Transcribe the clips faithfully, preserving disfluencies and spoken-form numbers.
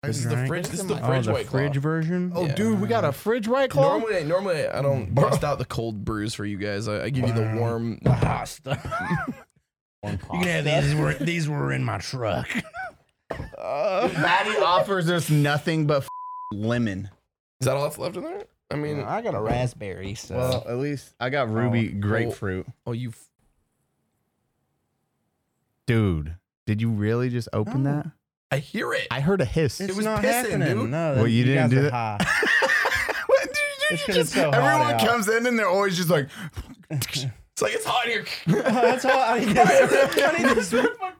This is the Right. fridge. This is the Oh, fridge the White fridge Claw. version. Oh, Yeah. dude, we got a fridge White Claw. Normally, normally I don't bust out the cold brews for you guys. I, I give you the warm. The hot stuff. You can have these. These were, these were in my truck. Uh, Maddie offers us nothing but f- lemon. Is that all that's left in there? I mean, I got a raspberry. So Well, at least I got ruby Oh, grapefruit. oh, you. Dude, did you really just open No. that? I hear it. I heard a hiss. it's was not pissing, happening. dude. No, Well, you didn't guys do are that? high. What did you It's do? 'cause You it's so hot everyone out. comes in and they're always just like, It's like it's hot in here. That's all I need. I need this.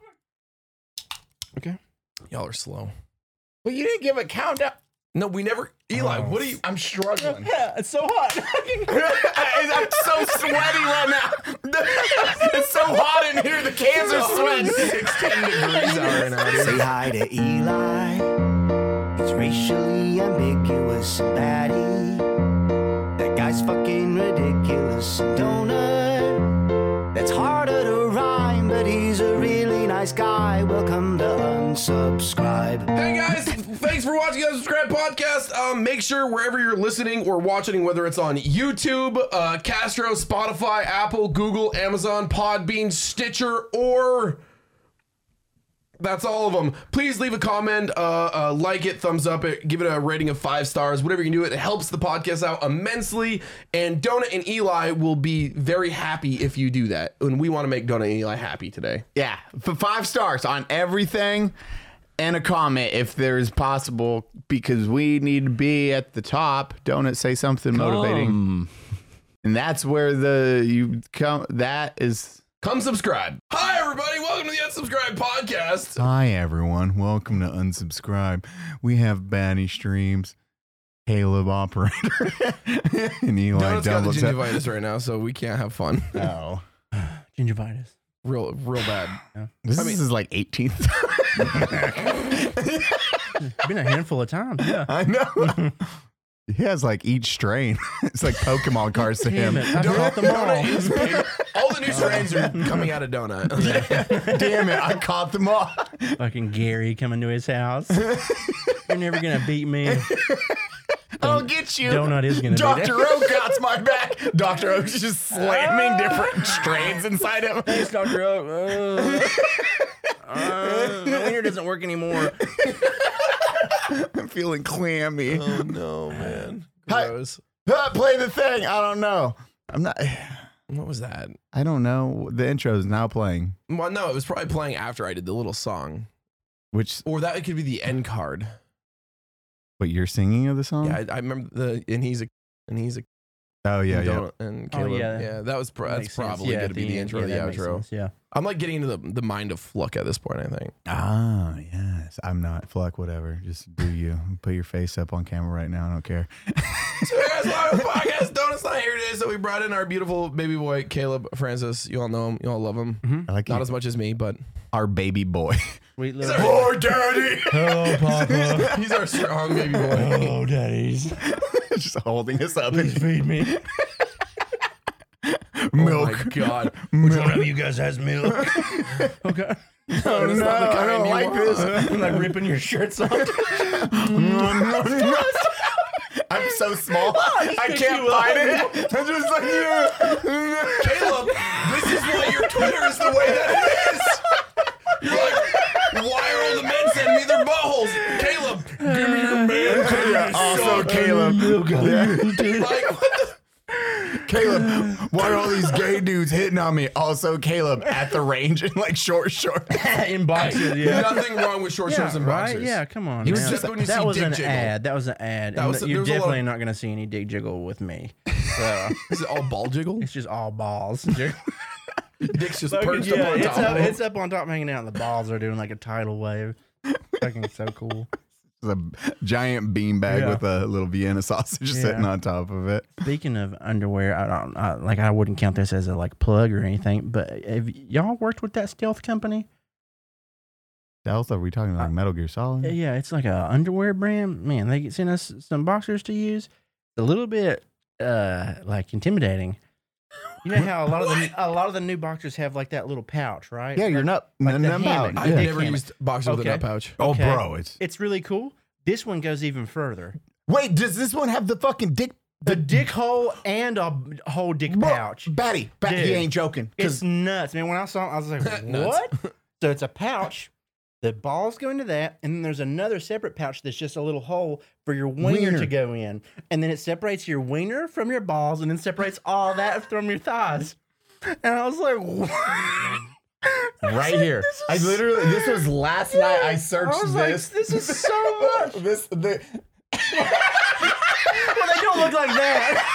Okay. Y'all are slow. well, you didn't give a countdown. No, we never. Eli, Oh. what are you? I'm struggling. Yeah, it's so hot. I'm so sweaty right now. It's so hot in here. The cans are sweating. sixteen degrees out right now. Say hi to Eli. It's racially ambiguous and baddie. That guy's fucking ridiculous. Donut. That's harder to rhyme, but he's a really nice guy. Welcome to Unsubscribe. Hey guys, thanks for watching the Unsubscribe podcast. Um, make sure wherever you're listening or watching, whether it's on YouTube, uh, Castro, Spotify, Apple, Google, Amazon, Podbean, Stitcher, or that's all of them. Please leave a comment, uh, uh, like it, thumbs up it, give it a rating of five stars, whatever you can do. It helps the podcast out immensely. And Donut and Eli will be very happy if you do that. And we want to make Donut and Eli happy today. Yeah, for five stars on everything and a comment if there is possible, because we need to be at the top. Don't say something motivating. And that's where the you come. That is. Come subscribe. Hi everybody, welcome to the Unsubscribe podcast. Hi everyone, welcome to Unsubscribe. We have Batty Streams, Caleb Operator, and Eli Donut's got the Double Tap. gingivitis right now, so we can't have fun. Oh, Gingivitis. Real, real bad. this I mean- is like eighteenth. Been a handful of times. Yeah. I know. He has like each strain. It's like Pokemon cards to him. Damn it. I caught them all. Donut is big. All the new strains are coming out of Donut. Damn it, I caught them all. Fucking Gary coming to his house. You're never gonna beat me. I'll get you. Donut is gonna be Doctor there. Oak got my back. Doctor Oak's just slamming different strains inside him. Thanks, Doctor Oak. Uh, uh, my wiener doesn't work anymore. I'm feeling clammy. Oh no, man. Hi. Gross. Ah, play the thing. I don't know. I'm not. What was that? I don't know. The intro is now playing. Well, no, it was probably playing after I did the little song. Which, Or that could be the end card. what, you're singing of the song? Yeah, I, I remember the, and he's a, and he's a, Oh, yeah, and yeah. Donut and Oh, Caleb. yeah. yeah. that was, pro- That that's makes sense. probably Yeah, going at to be the end. intro, Yeah, that the makes outro. sense, Yeah. I'm like getting into the, the mind of Fluck at this point, I think. Ah, yes. I'm not. Fluck, whatever. Just do you. Put your face up on camera right now. I don't care. So guys, welcome to the podcast. Donut's not here today, so we brought in our beautiful baby boy, Caleb Francis. You all know him. You all love him. I like Not you. as much as me, but Our baby boy. Sweet he's little. our, daddy. Hello, Papa. he's our strong baby boy. Hello, daddies. Just holding us up. Please feed me. Milk. Oh my God. Which one of you guys has milk? Okay. Oh, no, I don't like this. I'm like ripping your shirts off. I'm so small. I can't find it. I'm just like, yeah. Caleb, this is why your Twitter is the way that it is. You're like, why are all the men sending me their buttholes? Caleb, give me your man. Yeah, also, Caleb. Yeah. Like, what the? Caleb, why are all these gay dudes hitting on me? Also, Caleb at the range in like short shorts. In boxes, yeah. Nothing wrong with short shorts and boxers. Right? Yeah, come on. He was man. just when you that see was dick an jiggle. ad. That was an ad. That And was- there you're was a lot definitely of- not going to see any dick jiggle with me. So Is it all ball jiggle? it's just all balls. Dick's just Fucking, perched yeah, up on it's top up, of him. it's up on top hanging out, and the balls are doing like a tidal wave. Fucking so cool. It's a giant beanbag Yeah. with a little Vienna sausage Yeah. sitting on top of it. Speaking of underwear, I don't I, like. I wouldn't count this as a like plug or anything. But have y'all worked with that stealth company? Stealth? Are we talking like Metal Gear Solid? Yeah, it's like a underwear brand. Man, they sent us some boxers to use. It's a little bit uh like intimidating. You know how a lot of the a lot of the new boxers have like that little pouch, right? Yeah, you're not. like n- the n- hammock. about- I've Yeah. never Dick used boxer with a Okay. nut pouch. Oh, Okay. bro, it's It's really cool, This one goes even further. Wait, does this one have the fucking dick? The dick hole and a whole dick Bro, pouch. Batty, Batty, Dude, he ain't joking. It's nuts, man. When I saw it, I was like, what? So it's a pouch. The balls go into that, and then there's another separate pouch that's just a little hole for your wiener, Wiener. to go in. And then it separates your wiener from your balls, and then separates all that from your thighs. And I was like, what? Right here. I literally, this was last night. I searched I was this. like, this is so much. this, the, Well, they don't look like that.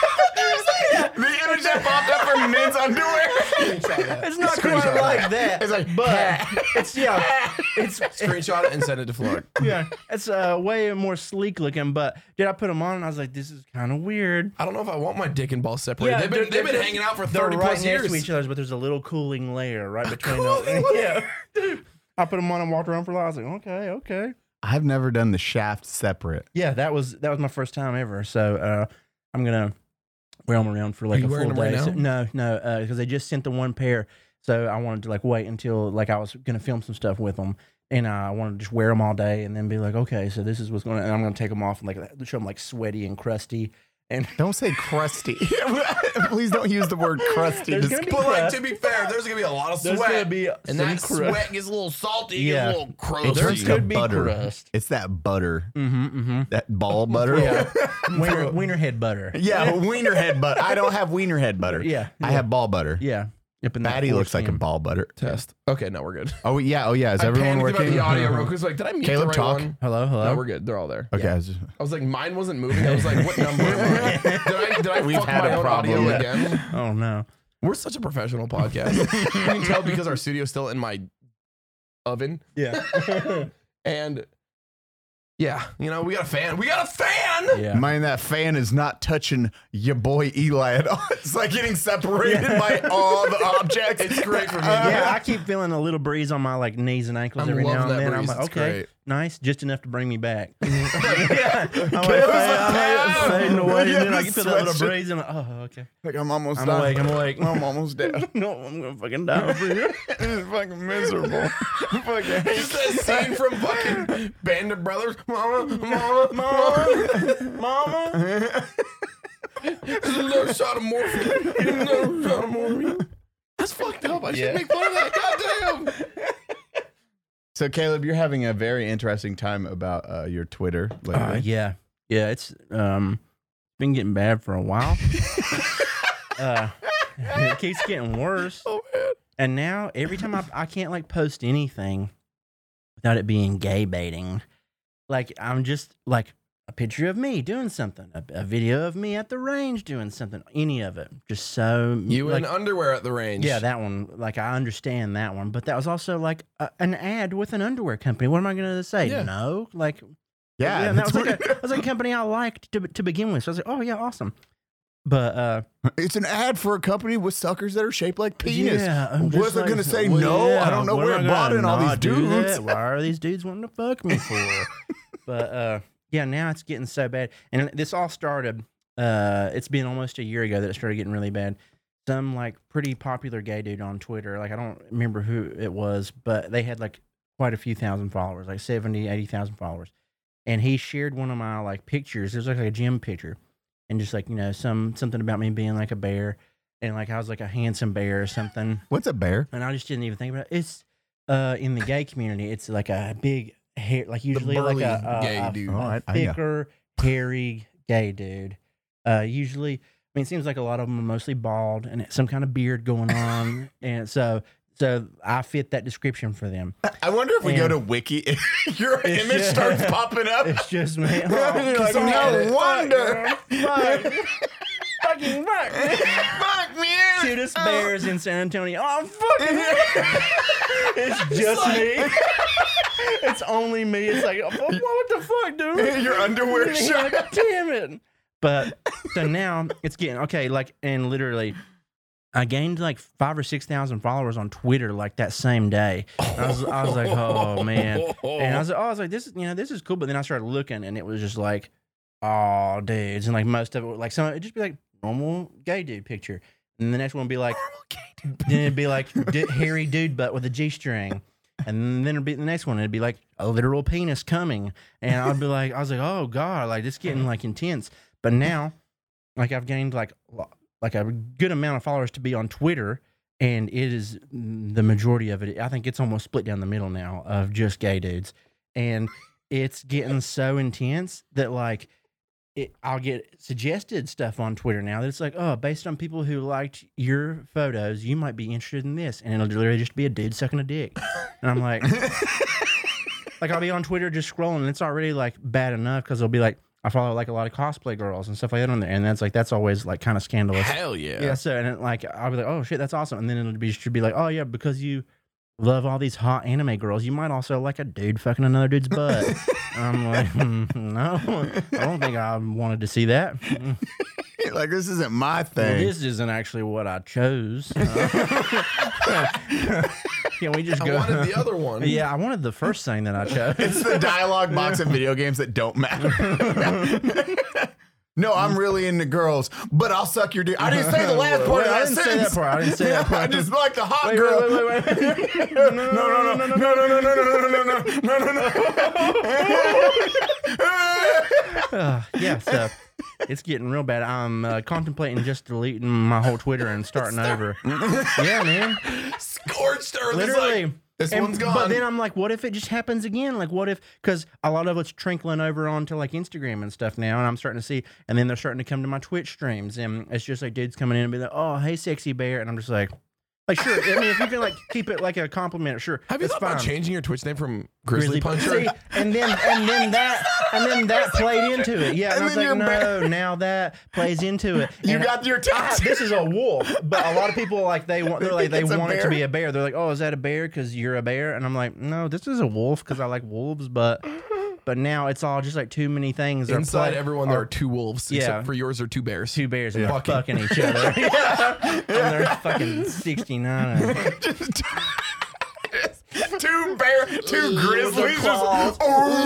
the image that popped up from men's underwear. It's not quite like that. It's like, but it's yeah, it's Screenshot it and send it to Floyd. yeah, it's uh, way more sleek looking. But did I put them on? And I was like, this is kind of weird. I don't know if I want my dick and balls separated. Yeah, they've been, they're- they've been they're- hanging out for They're thirty right plus next years. to each other, but there's a little cooling layer right between them. cooling layer? Yeah, I put them on and walked around for a while. I was like, okay, okay. I've never done the shaft separate. Yeah, that was that was my first time ever. So uh, I'm gonna wear them around for like you a full wearing them right day. So- now? no, no, because they just sent the one pair. So I wanted to like wait until like I was gonna film some stuff with them, and uh, I wanted to just wear them all day, and then be like, okay, so this is what's going. to And I'm gonna take them off and like show them like sweaty and crusty. And Don't say crusty. Please don't use the word crusty. There's Just- gonna be But like crust. to be fair, there's gonna be a lot of There's sweat, gonna be and some that crust. sweat gets a little salty, Yeah. gets a little it crusty. There turns could to be butter. crust. It's that butter. Mm-hmm, mm-hmm. That ball butter. Yeah, wiener, wiener head butter. Yeah, wiener head butter. I don't have wiener head butter. Yeah, I yeah. have ball butter. Yeah. Yep, and that Batty looks like a foreskin. ball butter. Test. Okay, no, we're good. Oh yeah, oh yeah. Is I everyone panicked working? about the audio real quick. Like, did I mute Caleb, the right talk. one? Hello, hello. No, we're good. They're all there. Okay, I was just, I was like, mine wasn't moving. I was like, what number am I? Did I, did I We've fuck had my a own problem. audio Yeah. again? Oh no. We're such a professional podcast. You can tell because our studio's still in my oven. Yeah. And yeah, you know, we got a fan. We got a fan! Yeah. mind that fan is not touching your boy Eli at all. It's like getting separated by all the objects. It's great for me. Yeah, I keep feeling a little breeze on my like knees and ankles I'm every now loving and that then. I'm breeze. like, It's okay, great. nice, just enough to bring me back. Yeah. I'm like, fade, I'm fading away, Yeah, and then I the feel that little sweatshirt. breeze, and I'm like, oh, okay. Like I'm almost I'm done. awake. I'm awake. I'm almost dead. No, I'm gonna fucking die over here. It's fucking miserable. I fucking hate It's that scene from fucking Band of Brothers. Mama, mama, mama, Mama. There's another shot of morphine. Another shot of morphine. That's fucked up. I Yeah. should make fun of that. Goddamn. So Caleb, you're having a very interesting time about uh, your Twitter lately. Uh, yeah, yeah. It's um been getting bad for a while. uh, it keeps getting worse. Oh man. And now every time I I can't like post anything without it being gay baiting. Like I'm just like a picture of me doing something, a, a video of me at the range doing something, any of it. Just so You like, in underwear at the range. yeah, that one. Like I understand that one, but that was also like a, an ad with an underwear company. What am I going to say? Yeah. No, like yeah, and that that's was like what- a, that was like a company I liked to to begin with. So I was like, oh yeah, awesome. But uh, it's an ad for a company with suckers that are shaped like penis. yeah, I'm just Was I like, gonna say well, no? yeah, I don't know what where am it I brought gonna in all these not do that? dudes. Why are these dudes wanting to fuck me for? But uh, yeah, now it's getting so bad, and this all started. Uh, it's been almost a year ago that it started getting really bad. Some like pretty popular gay dude on Twitter, like I don't remember who it was, but they had like quite a few thousand followers, like seventy, eighty thousand followers. And he shared one of my like pictures. It was like a gym picture, and just like, you know, some something about me being like a bear, and like I was like a handsome bear or something. What's a bear? And I just didn't even think about it. It's uh in the gay community, it's like a big hair, like usually like burly a, a, gay a, dude. a Oh, I- I know. thicker, hairy gay dude. Uh, usually, I mean, it seems like a lot of them are mostly bald and some kind of beard going on, and so so I fit that description for them. I wonder if we And- go to Wiki, your It's image just- starts popping up. It's just me. You're Oh, like, somebody no edit. wonder. fuck, fucking fuck. Fuck me. Cutest bears in San Antonio. Oh, fucking it's just me. It's only me. It's like, what, what the fuck, dude? Your underwear Yeah, shirt. God damn it. But so now it's getting okay, like, and literally I gained like five or six thousand followers on Twitter like that same day. I was, I was like, oh man. And I was, oh, I was like, this is, you know, this is cool. But then I started looking, and it was just like, oh, dudes, and like most of it, like some, it'd just be like normal gay dude picture, and the next one would be like, then it'd be like d- hairy dude butt with a G string, And then it'd be the next one. It'd be like a literal penis coming. And I'd be like, I was like, oh God, like it's getting like intense. But now, like I've gained like like a good amount of followers to be on Twitter, and it is the majority of it. I think it's almost split down the middle now of just gay dudes, and it's getting so intense that like it, I'll get suggested stuff on Twitter now that it's like, oh, based on people who liked your photos, you might be interested in this, and it'll literally just be a dude sucking a dick, and I'm like, like I'll be on Twitter just scrolling, and it's already like bad enough because it'll be like. I follow like a lot of cosplay girls and stuff like that on there, and that's like that's always like kind of scandalous. Hell yeah, yeah. So and it, like I'll be like, oh shit, that's awesome, and then it'll be should be like, oh yeah, because you love all these hot anime girls, you might also like a dude fucking another dude's butt. I'm like, mm, no, I don't think I wanted to see that. Like this isn't my Well, thing. this isn't actually what I chose. Uh, can we just I go? wanted the other one. Yeah, I wanted the first thing that I chose. It's the dialogue box of video games that don't matter. No, I'm really into girls, but I'll suck your dick. I didn't say the last part Wait, of I that didn't say sentence. that part. I didn't say that part. I just like the hot Wait, girl. wait, wait, wait, wait. No, no, no, no, no, no, no, no, no, no, no, no, no, no. Uh, yeah, so it's getting real bad. I'm uh, contemplating just deleting my whole Twitter and starting over. Yeah, man. Scorched earth. Literally. Like, this And- one's gone. But then I'm like, what if it just happens again? Like, what if, because a lot of it's trickling over onto like Instagram and stuff now, and I'm starting to see, and then they're starting to come to my Twitch streams, and it's just like dudes coming in and be like, oh, hey, sexy bear. And I'm just like, like, sure. I mean, if you can like keep it like a compliment, sure. Have you it's thought fine. about changing your Twitch name from Grizzly, Puncher? See, and then and then that and then that played into it. Yeah, and, And I was then like, you're no, now that plays into it. You And got your I- text. this is a wolf, but a lot of people like they want. They're like they It's a want it to bear? be a bear. They're like, oh, is that a bear because you're a bear? And I'm like, no, this is a wolf because I like wolves, but. But now it's all just like too many things. are Inside play- everyone, there are are two wolves. Yeah. Except for yours are two bears. two bears and they're Fucking. fucking each other. Yeah. And they're fucking sixty-nine. Just two bear, two grizzlies. claws.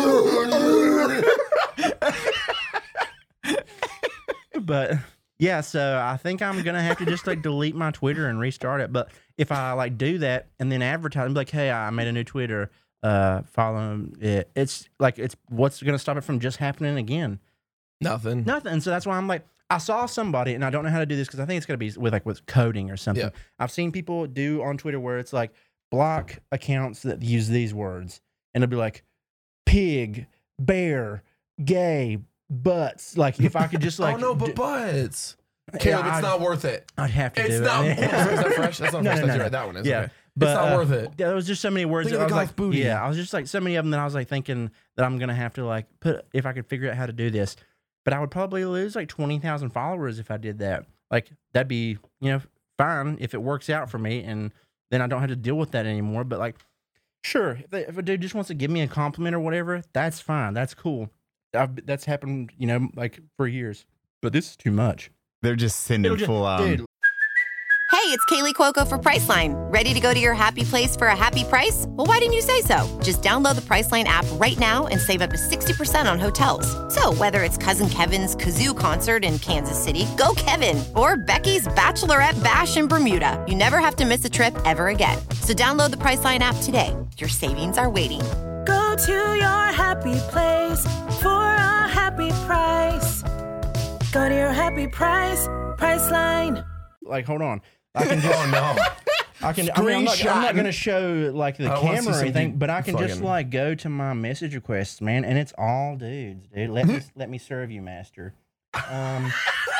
But yeah, so I think I'm gonna have to just like delete my Twitter and restart it. But if I like do that and then advertise, and be like, hey, I made a new Twitter, uh, follow it. It's like it's what's gonna stop it from just happening again? Nothing. Nothing. So that's why I'm like, I saw somebody, and I don't know how to do this because I think it's gonna be with like with coding or something. Yeah. I've seen people do on Twitter where it's like block accounts that use these words, and it'll be like pig, bear, gay, butts. Like if I could just like, oh no, but d- butts. Caleb, Yeah, it's I- not worth it. I'd have to It's do not. it. Is that fresh? That's not No, fresh. no, That's no, right. no. That one is. Yeah. Okay. But, it's not uh, worth it. There was just so many words. Think that of I the was golf like, booty. yeah, I was just like so many of them that I was like thinking that I'm gonna have to like put if I could figure out how to do this. But I would probably lose like twenty thousand followers if I did that. Like that'd be you know fine if it works out for me, and then I don't have to deal with that anymore. But like, sure, if, they, if a dude just wants to give me a compliment or whatever, that's fine. That's cool. I've, that's happened, you know, like for years. But this is too much. They're just sending It'll just- full um, dude, Hey, it's Kaylee Cuoco for Priceline. Ready to go to your happy place for a happy price? Well, why didn't you say so? Just download the Priceline app right now and save up to sixty percent on hotels. So whether it's Cousin Kevin's Kazoo concert in Kansas City, go Kevin, or Becky's Bachelorette Bash in Bermuda, you never have to miss a trip ever again. So download the Priceline app today. Your savings are waiting. Go to your happy place for a happy price. Go to your happy price, Priceline. like, hold on. I can just. Oh no. I can. I mean, I'm not, I'm not Screenshot. going to show like the I wanna see camera or some anything, dude but I can just fucking- like go to my message requests, man, and it's all dudes, dude. Let me let me serve you, master. Um,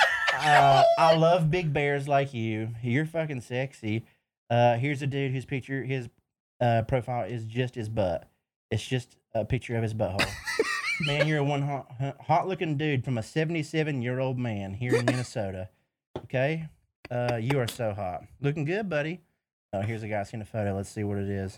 uh, I love big bears like you. You're fucking sexy. Uh, here's a dude whose picture, his uh, profile is just his butt. It's just a picture of his butthole. Man, you're a one hot, hot looking dude from a seventy-seven year old man here in Minnesota. Okay. Uh, you are so hot. Looking good, buddy. Oh, here's a guy seen a photo. Let's see what it is.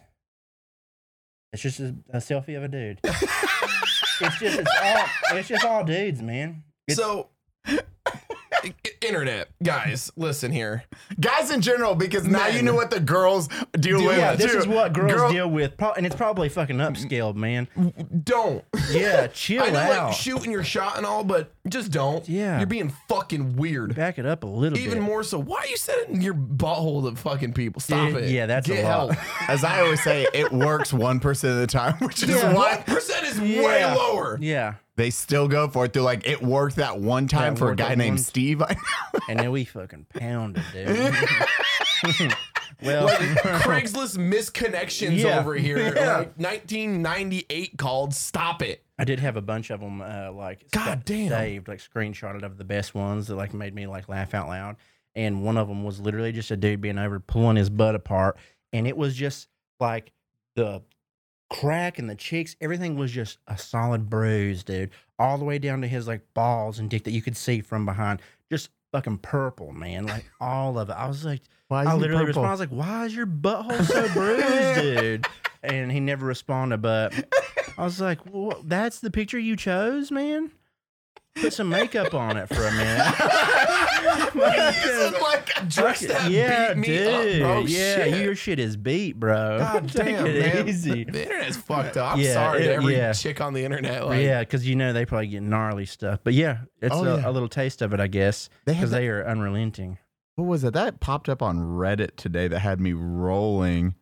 It's just a, a selfie of a dude. it's just it's all it's just all dudes, man. It's, So Internet guys, listen here. Guys in general, because now Men. you know what the girls deal Deal with. Yeah, with this too. is what girls Girl- deal with, Pro- and it's probably fucking upscaled, man. Don't. Yeah, chill I know, out. like shooting your shot and all, but just don't. Yeah. You're being fucking weird. Back it up a little Even bit. more so. Why are you sending your butthole to fucking people? Stop Dude, it. yeah, that's a Get lot. help. As I always say, it works one percent of the time, which is Yeah. why One percent is way Yeah. lower. Yeah, they still go for it. They're like, it worked that one time Yeah, it for a worked guy that named one- Steve. I know. and then we fucking pounded, dude. Well, Like Craigslist misconnections Yeah. over here. Yeah. Like nineteen ninety-eight called. Stop it. I did have a bunch of them, uh, like God sa- damn. saved, like screenshotted of the best ones that like made me like laugh out loud. And one of them was literally just a dude being over pulling his butt apart, and it was just like the crack and the cheeks, everything was just a solid bruise, dude, all the way down to his like balls and dick that you could see from behind, just fucking purple, man, like all of it. I was like, Why is I he literally purple? responded, I was like, why is your butthole so bruised, dude? And he never responded, but I was like, well, that's the picture you chose, man? Put some makeup on it for a minute. like, Dress that yeah, beat me dude. up, bro. Yeah, Shit. your shit is beat, bro. God Take damn, it man. easy. The internet's fucked up. I'm Yeah, sorry to it- every yeah. chick on the internet. Like, Yeah, because you know they probably get gnarly stuff. But yeah, it's Oh, a, yeah. a little taste of it, I guess, They have because that- they are unrelenting. what was it that popped up on Reddit today that had me rolling?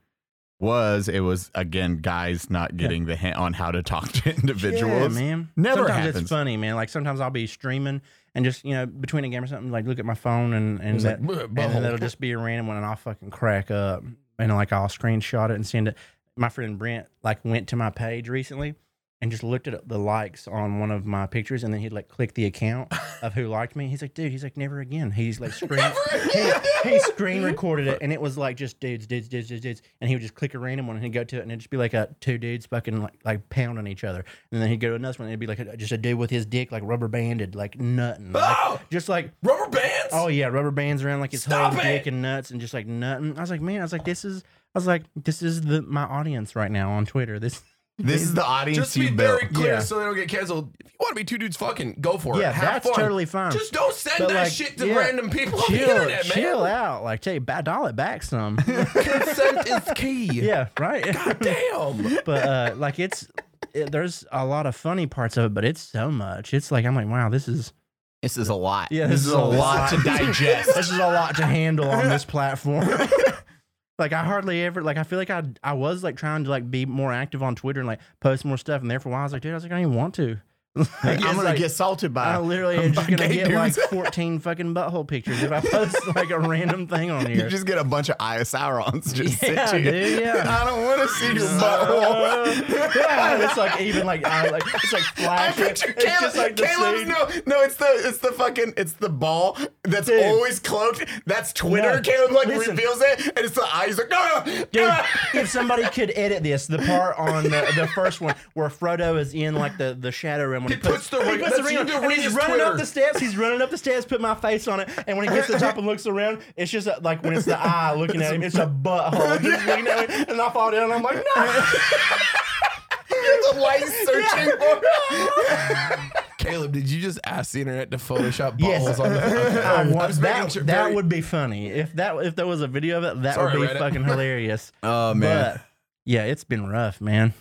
Was it was again guys not getting the hint on how to talk to individuals? Yeah, man. Never sometimes happens. it's funny, man. Like sometimes I'll be streaming and just you know between a game or something, like look at my phone and and, It's that, like, "Bleh, and then butthole." that'll just be a random one, and I'll fucking crack up, and like I'll screenshot it and send it. My friend Brent like went to my page recently and just looked at the likes on one of my pictures, and then he'd like click the account of who liked me. He's like, dude, he's like, never again. He's like, screen, he, he screen recorded it, and it was like just dudes, dudes, dudes, dudes, dudes, and he would just click a random one, and he'd go to it, and it'd just be like a two dudes fucking like like pounding each other, and then he'd go to another one, and it'd be like a, just a dude with his dick like rubber banded, like nutting, like, Oh! just like. Rubber bands? Oh yeah, rubber bands around like his Stop whole it! dick and nuts and just like nutting. I was like, man, I was like, this is, I was like, this is the my audience right now on Twitter. This, This is the audience Just to be you built. very clear Yeah. so they don't get canceled. If you want to be two dudes fucking, go for it. yeah, Have that's fun. totally fine. Just don't send But, that like, shit to yeah, random people on the chill, internet, man. chill out. Like, take ba- dial it back some. Consent is key. Yeah, right. Damn. But uh, like, it's it, there's a lot of funny parts of it, but it's so much. It's like I'm like, wow, this is This is a lot. yeah, this, is a lot to digest. This is a lot to handle on this platform. Like I hardly ever like I feel like I I was like trying to like be more active on Twitter and like post more stuff, and there for a while I was like, dude, I was like, I don't even want to. Like, I'm it's gonna like, get salted by. I literally by am just gonna gay get like dudes. fourteen fucking butthole pictures if I post like a random thing on You here. just get a bunch of Isaurons just Yeah, sit you. dude, yeah. I don't want to see your butthole. Yeah, it's like even like I like it's like I flashing. picture It's Caleb. just like the Caleb's scene. no, no. It's the it's the fucking it's the ball that's Dude. always cloaked. That's Twitter. No, Caleb like listen. reveals it, and it's the eye. He's like, no, no. Dude, ah." if somebody could edit this, the part on the, the first one where Frodo is in like the, the shadow room when he, He puts the when he ring- puts the that's- ring you on, do and read he's his running Twitter. up the steps. He's running up the steps, put my face on it, and when he gets to the top and looks around, it's just uh, like when it's the eye looking at him, it's a butthole just looking at him, and I fall down. and I'm like, no. the light searching for. Caleb, did you just ask the internet to Photoshop buttholes Yes. on the okay. I I'm want, just making that sure that very- would be funny if that if there was a video of it. That Sorry, would be Reddit. fucking hilarious. Oh man. But yeah, it's been rough, man.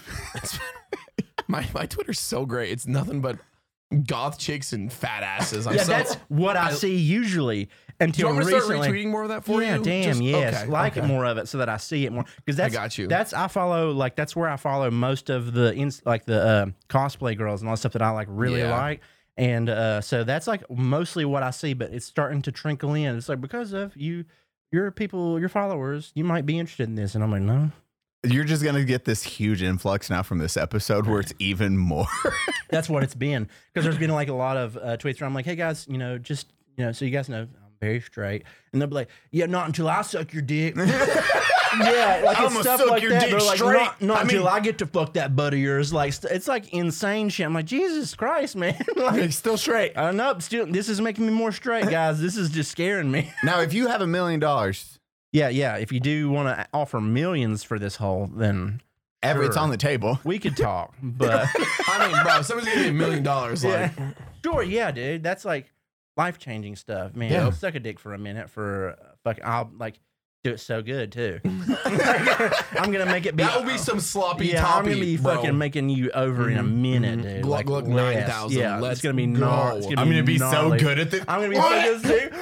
my my Twitter's so great. It's nothing but goth chicks and fat asses. I'm Yeah, so, that's what I, I- see usually Do you until want me to start recently. retweeting more of that for yeah, you? damn, Just- yes, okay, like okay. it more of it so that I see it more because that's got you. That's I follow like that's where I follow most of the ins, like the uh, cosplay girls and all the stuff that I like really Yeah. like, and uh, so that's like mostly what I see. But it's starting to trickle in. It's like because of you, your people, your followers, you might be interested in this, and I'm like, no. You're just gonna get this huge influx now from this episode where it's even more. That's what it's been because there's been like a lot of uh, tweets where I'm like, hey guys, you know, just you know, so you guys know I'm very straight, and they'll be like, yeah, not until I suck your dick. Yeah, like I'ma it's stuff suck like your that. dick They're like, straight. not, not I until mean- I get to fuck that butt of yours. Like st- it's like insane shit. I'm like, Jesus Christ, man. Like, It's still straight. I don't know. Still, this is making me more straight, guys. This is just scaring me. Now, if you have a million dollars, Yeah, yeah. If you do want to offer millions for this whole, then ever it's Sure. on the table. we could talk. But I mean, bro, if somebody's gonna give me a million dollars. Like, yeah, sure, yeah, dude. That's like, life changing stuff. Man, Yeah. I'll suck a dick for a minute for uh, fucking. I'll like do it so good too. I'm gonna make it be. That will be some sloppy Yeah, toppy, I'm gonna be bro. fucking making you over in a minute, dude. Glug, like glug, less. nine thousand. Yeah, Let's it's gonna be go. gnar- it's gonna I'm be gonna be so gnarly. good at this. I'm gonna be fucking sick.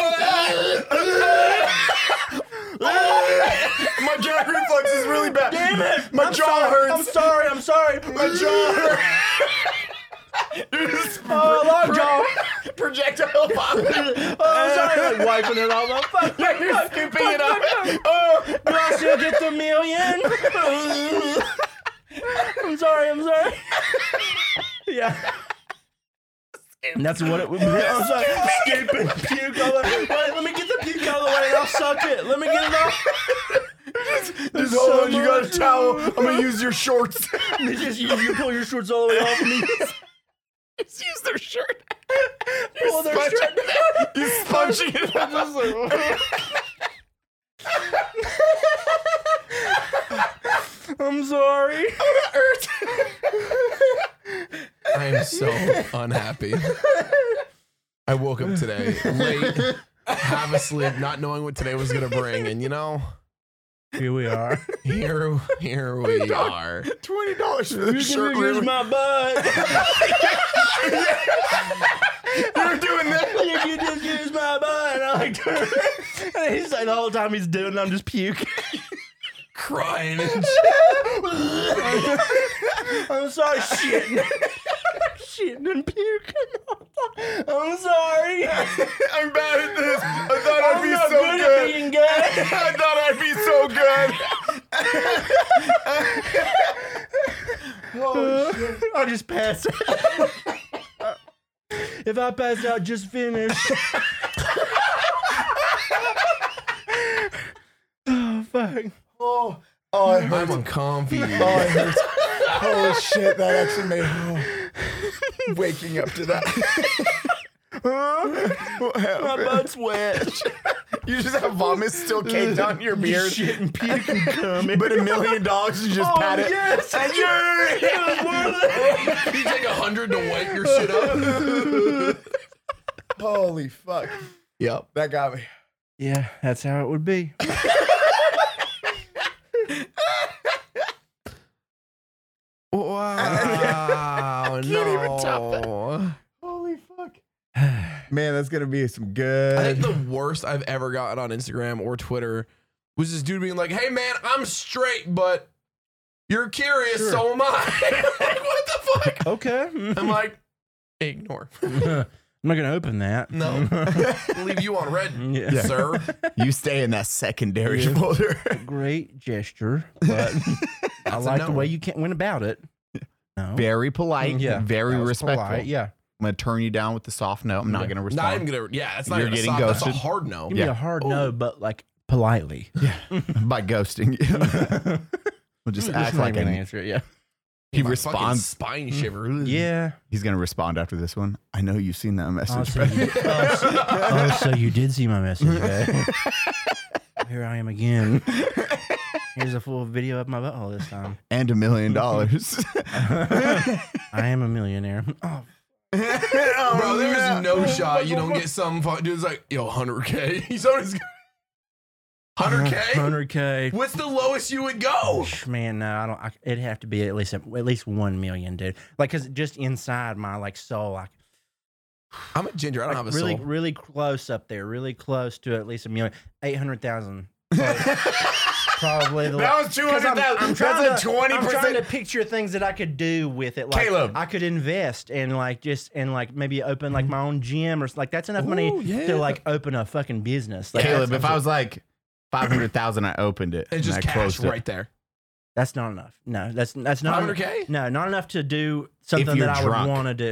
My jaw reflex is really bad. Damn it! My I'm jaw sorry, hurts. I'm sorry. I'm sorry. My jaw hurts. Oh, lockjaw. Projectile vomit. Oh, I'm sorry. Like wiping it off. Fuck. Yeah, you're scooping it up. Oh, Do I still get the million? I'm sorry. I'm sorry. Yeah. And that's what it would be. I'm sorry. Scooping puke all the way. Wait, let me get the puke out of the way. I'll suck it. Let me get it off. just hold on. You got a towel. I'm gonna use your shorts. Just you, you pull your shorts all the way off of me. Just use their shirt. Pull their shirt. You're sponging it up. I'm sorry. I am so unhappy. I woke up today late, half asleep, not knowing what today was gonna bring, and you know, Here we are. here, here we are. Twenty dollars for the You shirt. can use Really? my butt. You're doing that. You can just use my butt. And I like turn. And he's like the whole time he's doing it, I'm just puking. Crying and I'm sorry, shitting. Shitting and puking. I'm sorry. I'm bad at this. I thought I'd I'm be not so good, good. at being good. I thought I'd be so good. I'll just pass out. If I pass out, just finish. Oh, fuck. Oh, oh, it hurts. I'm uncomfy. Oh, it hurts. Holy shit, that actually made oh, waking up to that. What My happened? butt's wet. You just have vomit still caked on your beard, Shit and puke and coming. but a million dollars you just Oh, pat it. yes. And you're- It was worth it. You take a hundred to wipe your shit up. Holy fuck. Yep. That got me. Yeah, that's how it would be. Wow. can't even top No. Holy fuck. Man, that's gonna be some I good. think the worst I've ever gotten on Instagram or Twitter was this dude being like, "Hey man, I'm straight, but you're curious, Sure. so am I." Like, what the fuck? Okay. I'm like, ignore. I'm not gonna open that. No. Leave you on red, Yeah. sir. You stay in that secondary Yeah. folder. Great gesture, but I a like the no. way you can't went about it. No. Very polite. Yeah. Very That was respectful. polite, Yeah. I'm gonna turn you down with the soft no. I'm not Yeah. gonna Not respond. even gonna. Yeah, it's not You're even getting a soft, that's a ghosted. hard no. Give me Yeah. a hard no, but like politely. By ghosting you. We'll just I'm act not like gonna I answer it. Yeah. He My fucking responds. Spine shiver. Yeah. He's gonna respond after this one. I know you've seen that Oh message. so, you, oh, so, oh, so you did see my message. Eh? Here I am again. Here's a full video of my butthole this time. And a million dollars. I am a millionaire. Oh, Bro, there's no shot you don't get some fuck dude's like, yo, one hundred K. He's always one hundred K? one hundred K. What's the lowest you would go? Man, no, I don't. I, it'd have to be at least at least one million, dude. Like, cause just inside my like soul, like, I'm a ginger. I don't like have a really, soul. really close up there, really close to at least a million, eight hundred thousand. Probably the That was two hundred thousand. I'm trying That's to, a twenty I'm trying to percent. picture things that I could do with it. Like, Caleb. I could invest and like just and like maybe open like my own gym or s- like that's enough money Ooh, yeah. to like open a fucking business. Like, Caleb, that's, if I was like five hundred thousand, I opened it. It's just and I cash closed it. right there. that's not enough. No, that's that's not five hundred K? No, not enough to do something you're that I drunk. would want to do.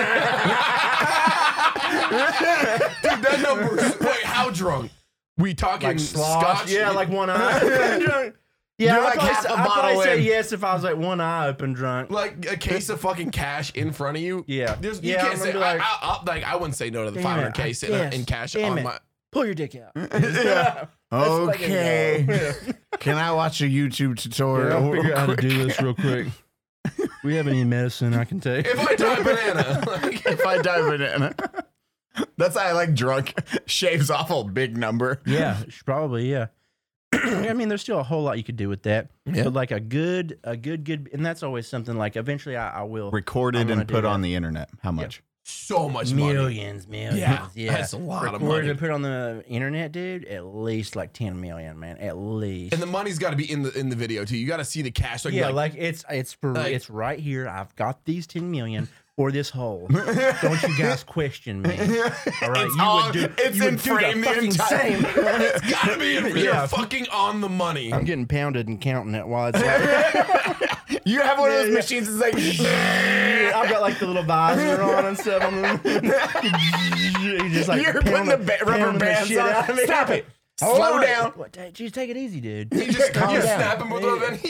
Dude, that number. Wait, how drunk? We talking like slosh, scotch? yeah, like one eye. drunk. Yeah, You're I'd like probably, half say, a I'd probably bottle say in. yes if I was like one eye open drunk. like a case of fucking cash in front of you. Yeah. There's, you Yeah, can't I'm say. gonna be I, like- I, I, like I wouldn't say no to the Damn five it, hundred K I sitting guess. in cash Damn on it. my. Pull your dick out. Yeah. Let's fucking Okay. go. Can I watch a YouTube tutorial? I'll figure out how to real do quick? this real quick. We have any medicine I can take? If I die banana, like, If I die banana. That's how I like drunk shaves off a big number. Yeah, sh- probably. Yeah. I mean, there's still a whole lot you could do with that, Yeah. but like a good, a good, good, and that's always something like eventually I, I will Recorded I'm gonna and do put that. on the internet. How much? So much money. millions, millions. Yeah, Yeah, that's a lot of Recorded money. and put on the internet, dude. At least like ten million, man. At least. And the money's got to be in the in the video too. You got to see the cash. So yeah, like, like, it's it's for like- it's right here. I've got these ten million for this hole. Don't you guys question me? All right, It's you all- would do. it's you in would do frame the fucking entire- same. it's got to be. You're Yeah. fucking on the money. I'm getting pounded and counting it while it's like. You have one of those Yeah, yeah. machines that's like, I've got like the little visor on and stuff. On the, you just like you're putting pound the ba- rubber pounding the bands shit out of on. me. Stop it. Hold Slow on. down. What, dude, just take it easy, dude. You just, Calm you just down. snap him with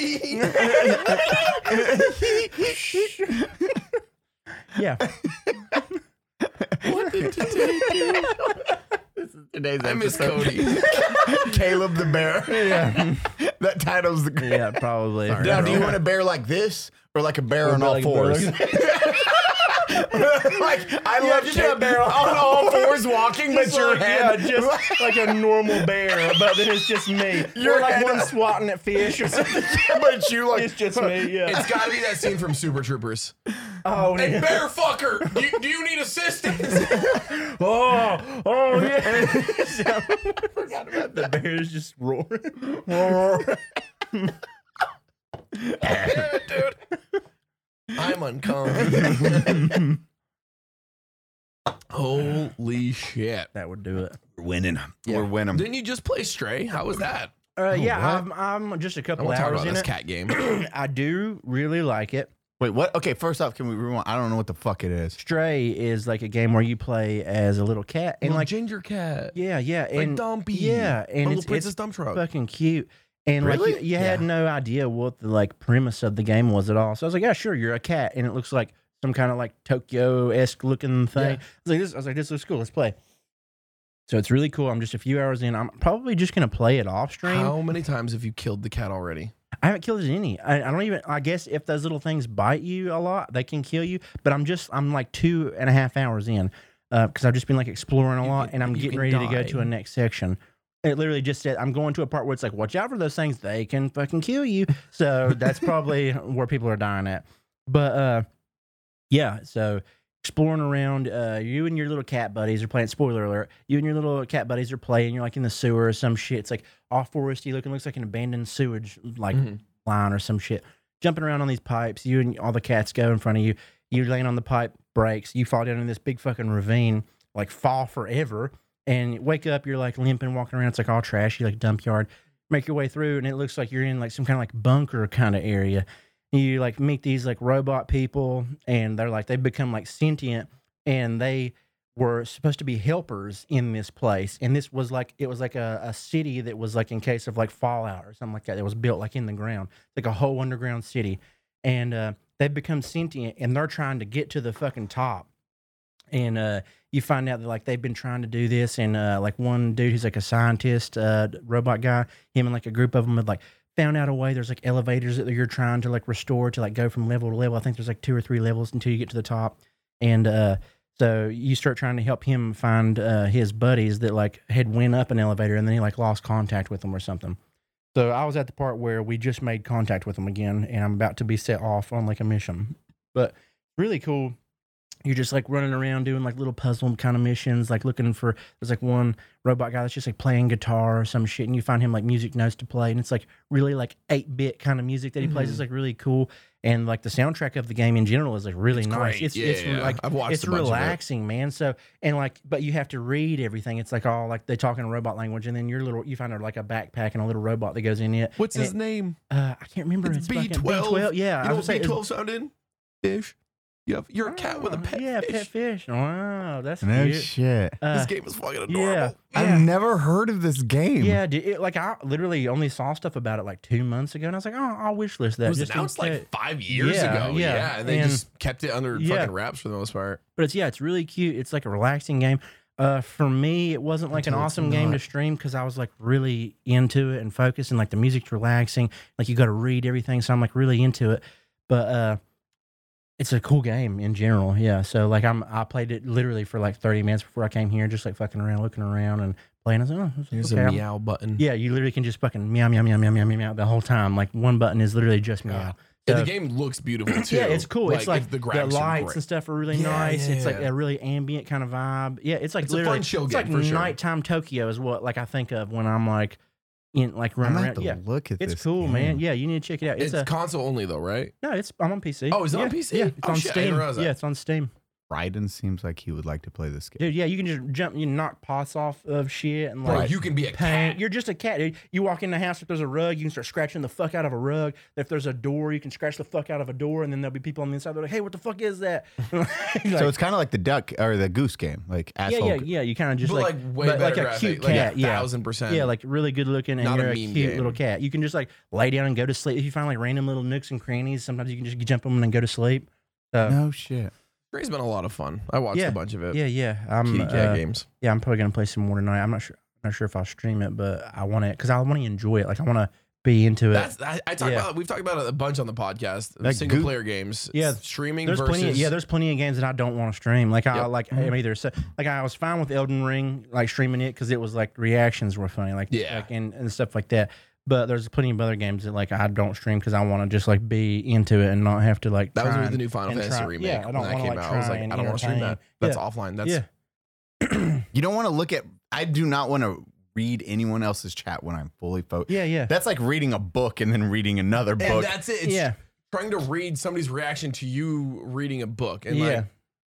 a Yeah. What did today do? Today's I miss episode. Cody. Caleb the Bear. Yeah. That title's the. Yeah, probably. Now, do you want a bear like this or like a bear on all like a fours? bear Like I love just Ca- a bear on on all fours walking, but Just your like, head. yeah, just like a normal bear, but then it's just me. Your Or like head one up. swatting at fish or something. but you like It's just me. Yeah. It's got to be that scene from Super Troopers. Oh, Hey, yeah. bear fucker, do you, do you need assistance? Oh, oh yeah. I forgot about the bears just roaring. Yeah, dude. I'm uncomfortable. Holy shit. That would do it. We're winning. We're winning. Didn't you just play Stray? How was that? Uh, yeah, what? I'm, I'm just a I couple want to talk hours about in this it. cat game. I do really like it. Wait, what? Okay, first off, can we rewind? I don't know what the fuck it is. Stray is like a game where you play as a little cat and Little like ginger cat. yeah, yeah, Like and Dumpy. yeah, My and little it's, Princess it's Dump Truck. fucking cute. And like Really? you, you had Yeah. no idea what the like premise of the game was at all. So I was like, yeah, sure, you're a cat, and it looks like some kind of like Tokyo esque looking thing. Yeah. I was like, this, I was like, this looks cool. Let's play. So it's really cool. I'm just a few hours in. I'm probably just gonna play it off stream. How many times have you killed the cat already? I haven't killed any. I, I don't even. I guess if those little things bite you a lot, they can kill you. But I'm just. I'm like two and a half hours in because I've just been like exploring a You lot, can- and I'm you getting can ready to go die. to a next section. It literally just said I'm going to a part where it's like, watch out for those things. They can fucking kill you. So that's probably where people are dying at. But uh, yeah. So exploring around, uh, you and your little cat buddies are playing. Spoiler alert: you and your little cat buddies are playing. You're like in the sewer or some shit. It's like all foresty looking. Looks like an abandoned sewage like Mhm. line or some shit. Jumping around on these pipes. You and all the cats go in front of you. You laying on the pipe, breaks. You fall down in this big fucking ravine, like fall forever. And you wake up, you're like limping, walking around. It's like all trashy, like dump yard. Make your way through, and it looks like you're in like some kind of like bunker kind of area. You like meet these like robot people, and they're like they've become like sentient, and they were supposed to be helpers in this place. And this was like it was like a, a city that was like in case of like fallout or something like that. That was built like in the ground, like a whole underground city. And uh, they've become sentient, and they're trying to get to the fucking top. And uh, you find out that like they've been trying to do this, and uh, like one dude who's like a scientist, uh, robot guy, him and like a group of them had like found out a way. There's like elevators that you're trying to like restore to like go from level to level. I think there's like two or three levels until you get to the top. And uh, so you start trying to help him find uh, his buddies that like had went up an elevator, and then he like lost contact with them or something. So I was at the part where we just made contact with them again, and I'm about to be set off on like a mission. But really cool. You're just like running around doing like little puzzle kind of missions, like looking for. There's like one robot guy that's just like playing guitar or some shit, and you find him like music notes to play, and it's like really like eight bit kind of music that he plays. It's like really cool, and like the soundtrack of the game in general is like really It's nice. great. It's Yeah, it's yeah. like I've watched it's a bunch of it. relaxing, man. So and like, but you have to read everything. It's like all like they talk in robot language, and then your little you find a, like a backpack and a little robot that goes in it. What's and his it- name? Uh, I can't remember. It's fucking B twelve. Yeah, You I know was what gonna B say, twelve sound in? Fish. You have, you're a cat with a pet yeah, fish. pet fish. Wow, that's No cute. shit. Uh, This game is fucking adorable. yeah, I've yeah. never heard of this game. Yeah, dude, it, like I literally only saw stuff about it like two months ago, and I was like, oh, I'll wish list that. It was just in announced case. like five years Yeah, ago. yeah, Yeah, and they and- just kept it under Yeah. fucking wraps for the most part. But it's yeah, it's really cute. It's like a relaxing game. Uh, for me, it wasn't like Until an it's awesome game to not. stream because I was like really into it and focused, and like the music's relaxing. Like you got to read everything, so I'm like really into it. But uh, it's a cool game in general. Yeah. So like I'm I played it literally for like thirty minutes before I came here, just like fucking around, looking around and playing. I was like, oh, it's Here's okay. a I'm- meow button. Yeah, you literally can just fucking meow meow meow meow meow meow meow the whole time. Like one button is literally just meow. And So- the game looks beautiful too. Yeah, it's cool. it's like if the, the, graphics are lights great. and stuff are really Yeah, nice. yeah, It's like yeah. a really ambient kind of vibe. Yeah, it's like It's a literally fun chill it's game, like for sure. nighttime Tokyo is what like I think of when I'm like in like I'm running gonna around. have to Yeah, look at it's this. cool, game. man. Yeah, you need to check it out. It's It's, a console only though, right? no, it's I'm on P C. Oh, is it yeah, on P C? Yeah, it's Oh, on shit, I didn't Steam. realize that. Yeah, it's on Steam. Raiden seems like he would like to play this game. Dude, yeah, you can just jump, you knock pots off of shit and Bro, like you can be a paint. cat. You're just a cat, dude. You walk in the house, if there's a rug, you can start scratching the fuck out of a rug. If there's a door, you can scratch the fuck out of a door, and then there'll be people on the inside. They're like, "Hey, what the fuck is that?" Like, So it's kind of like the duck or the goose game, like yeah, asshole. yeah, yeah. You kind of just But like, like way but better like a cute graphic, like cat, a yeah, thousand percent. yeah, like really good looking, and Not a you're a, meme cute game. little cat. You can just like lay down and go to sleep. If you find like random little nooks and crannies, sometimes you can just jump them and go to sleep. So, No shit. It's been a lot of fun. I watched Yeah. a bunch of it. yeah, yeah. I'm, Kitty cat uh, games. Yeah, I'm probably gonna play some more tonight. I'm not sure. I'm not sure if I'll stream it, but I want to because I want to enjoy it. Like I want to be into it. That's I, I talk Yeah. about. We've talked about it a bunch on the podcast. That Single goo- player games. Yeah. streaming There's versus. plenty. Of, yeah, there's plenty of games that I don't want to stream. Like I Yep. like I'm either so, like I was fine with Elden Ring, like streaming it because it was like reactions were funny, like Yeah. like, and, and stuff like that. But there's plenty of other games that like I don't stream because I want to just like be into it and not have to like. That was try with the and- new Final and Fantasy try- remake Yeah, I when don't that want to came like out. I was try like, and I don't want to stream that. entertain. That's yeah. offline. That's Yeah, You don't want to look at. I do not want to read anyone else's chat when I'm fully focused. yeah, yeah. That's like reading a book and then reading another and book. that's it. It's Yeah. trying to read somebody's reaction to you reading a book. And Yeah. like,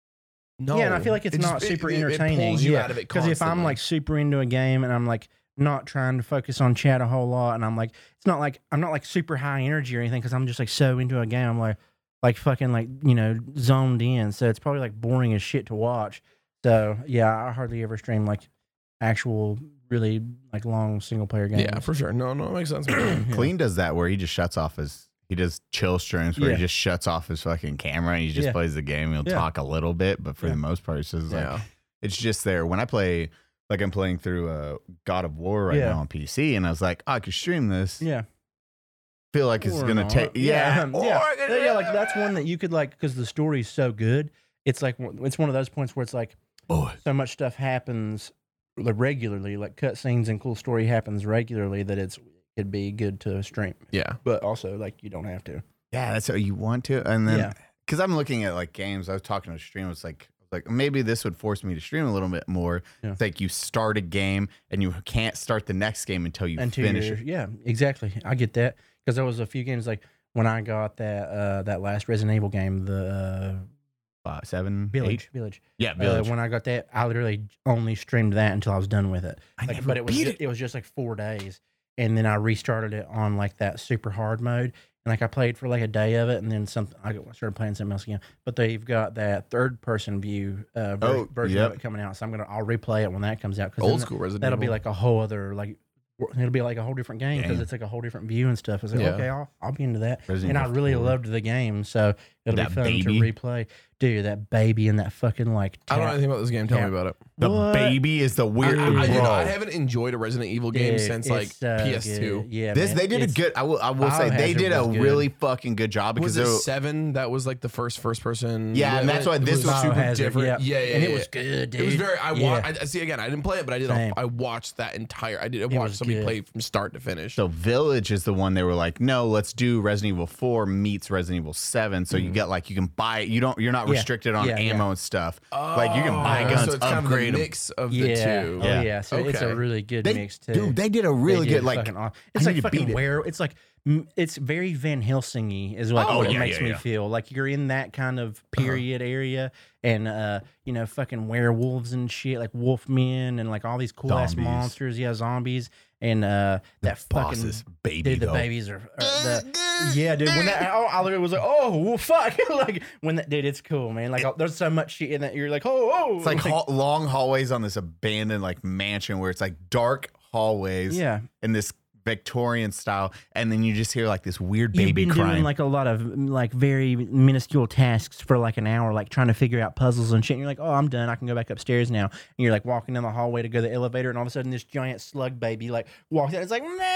no. Yeah, and I feel like it's It just- not it- super it- it entertaining. pulls you yeah. out of it Because if I'm constantly. like super into a game and I'm like not trying to focus on chat a whole lot, and I'm like, it's not like I'm not like super high energy or anything because I'm just like so into a game. I'm like, like fucking like you know zoned in. So it's probably like boring as shit to watch. So yeah, I hardly ever stream like actual really like long single player games. Yeah, for sure. No, no, it makes sense. man. Clean does that where he just shuts off his. He does chill streams where Yeah. he just shuts off his fucking camera and he just Yeah. plays the game. He'll Yeah. talk a little bit, but for Yeah. the most part, it's just like yeah. it's just there. When I play, like I'm playing through uh, God of War right Yeah. now on P C, and I was like, oh, I could stream this. Yeah. Feel like it's Or gonna not. take. Yeah, yeah, yeah. Yeah, like that's one that you could like because the story's so good. It's like it's one of those points where it's like Oh, so much stuff happens like regularly, like cutscenes and cool story happens regularly that it's it'd be good to stream. Yeah. But also like you don't have to. yeah, that's how you want to. And then Yeah. because I'm looking at like games, I was talking to a stream. It's like like maybe this would force me to stream a little bit more. Yeah. It's like you start a game and you can't start the next game until you Until finish you're- it. Yeah, exactly. I get that because there was a few games like when I got that uh that last Resident Evil game, the uh, Five, seven, Village, eight? Village. Yeah, Uh, Village. when I got that, I literally only streamed that until I was done with it. I Like, never but it was beat ju- it. it was just like four days, and then I restarted it on like that super hard mode, and like I played for like a day of it, and then some I got- started playing something else again. But they've got that third person view uh, ver- Oh, version yep. of it coming out, so I'm gonna I'll replay it when that comes out. 'cause Old then school Resident That'll be Evil. like a whole other like. It'll be like a whole different game because Game. it's like a whole different view and stuff. It's like Yeah. okay, I'll I'll be into that. Resident and I Evil really four. loved the game, so it'll That be fun baby. to replay. Dude, that baby and that fucking like. I don't know tap- anything about this game. Tell Yeah. me about it. The What? baby is the I, weird. I, I, you know, bro. I haven't enjoyed a Resident Evil game Dude, since like it's so P S two. good. Yeah, This man. they did It's- a good. I will. I will say they Biohazard did a was good. really fucking good job because Was it they're- seven? That was like the first first person. Yeah, and that's why it this was super Biohazard, different. yeah. Yeah, yeah, and it yeah. was good, dude. It was very. I yeah. wa- I, I see again. I didn't play it, but I did. Same. A, I watched that entire. I did. I It watched was somebody good. play from start to finish. So Village is the one they were like, no, let's do Resident Evil four meets Resident Evil seven. So you get like you can buy it. You don't. You're not Mm-hmm. Yeah. restricted on Yeah, ammo yeah. and stuff. like you can buy Oh, guns, so it's kind of upgrade a 'em. mix of yeah. the two. Oh Yeah. yeah. So it's a Okay. really good They, mix too. dude, they did a They really did good like. fucking aw- I It's like need to fucking beat it. where it's like mm, it's very Van Helsing-y is like Oh, what it yeah, makes yeah, me yeah. feel. Like you're in that kind of period area and uh you know fucking werewolves and shit like wolfmen and like all these cool ass Zombies. monsters. Yeah, zombies and uh that fucking Bosses, baby. dude, the though. babies are, are the yeah, dude. When that, oh, I literally was like, oh, well, fuck. Like when that, dude, it's cool, man. Like there's so much shit in that you're like, oh, oh. It's like hall- long hallways on this abandoned like mansion where it's like dark hallways. yeah. In this Victorian style, and then you just hear like this weird You've baby been crying. doing like a lot of like very minuscule tasks for like an hour, like trying to figure out puzzles and shit. And you're like, oh, I'm done. I can go back upstairs now. And you're like walking down the hallway to go to the elevator, and all of a sudden this giant slug baby like walks out. It's like, nah,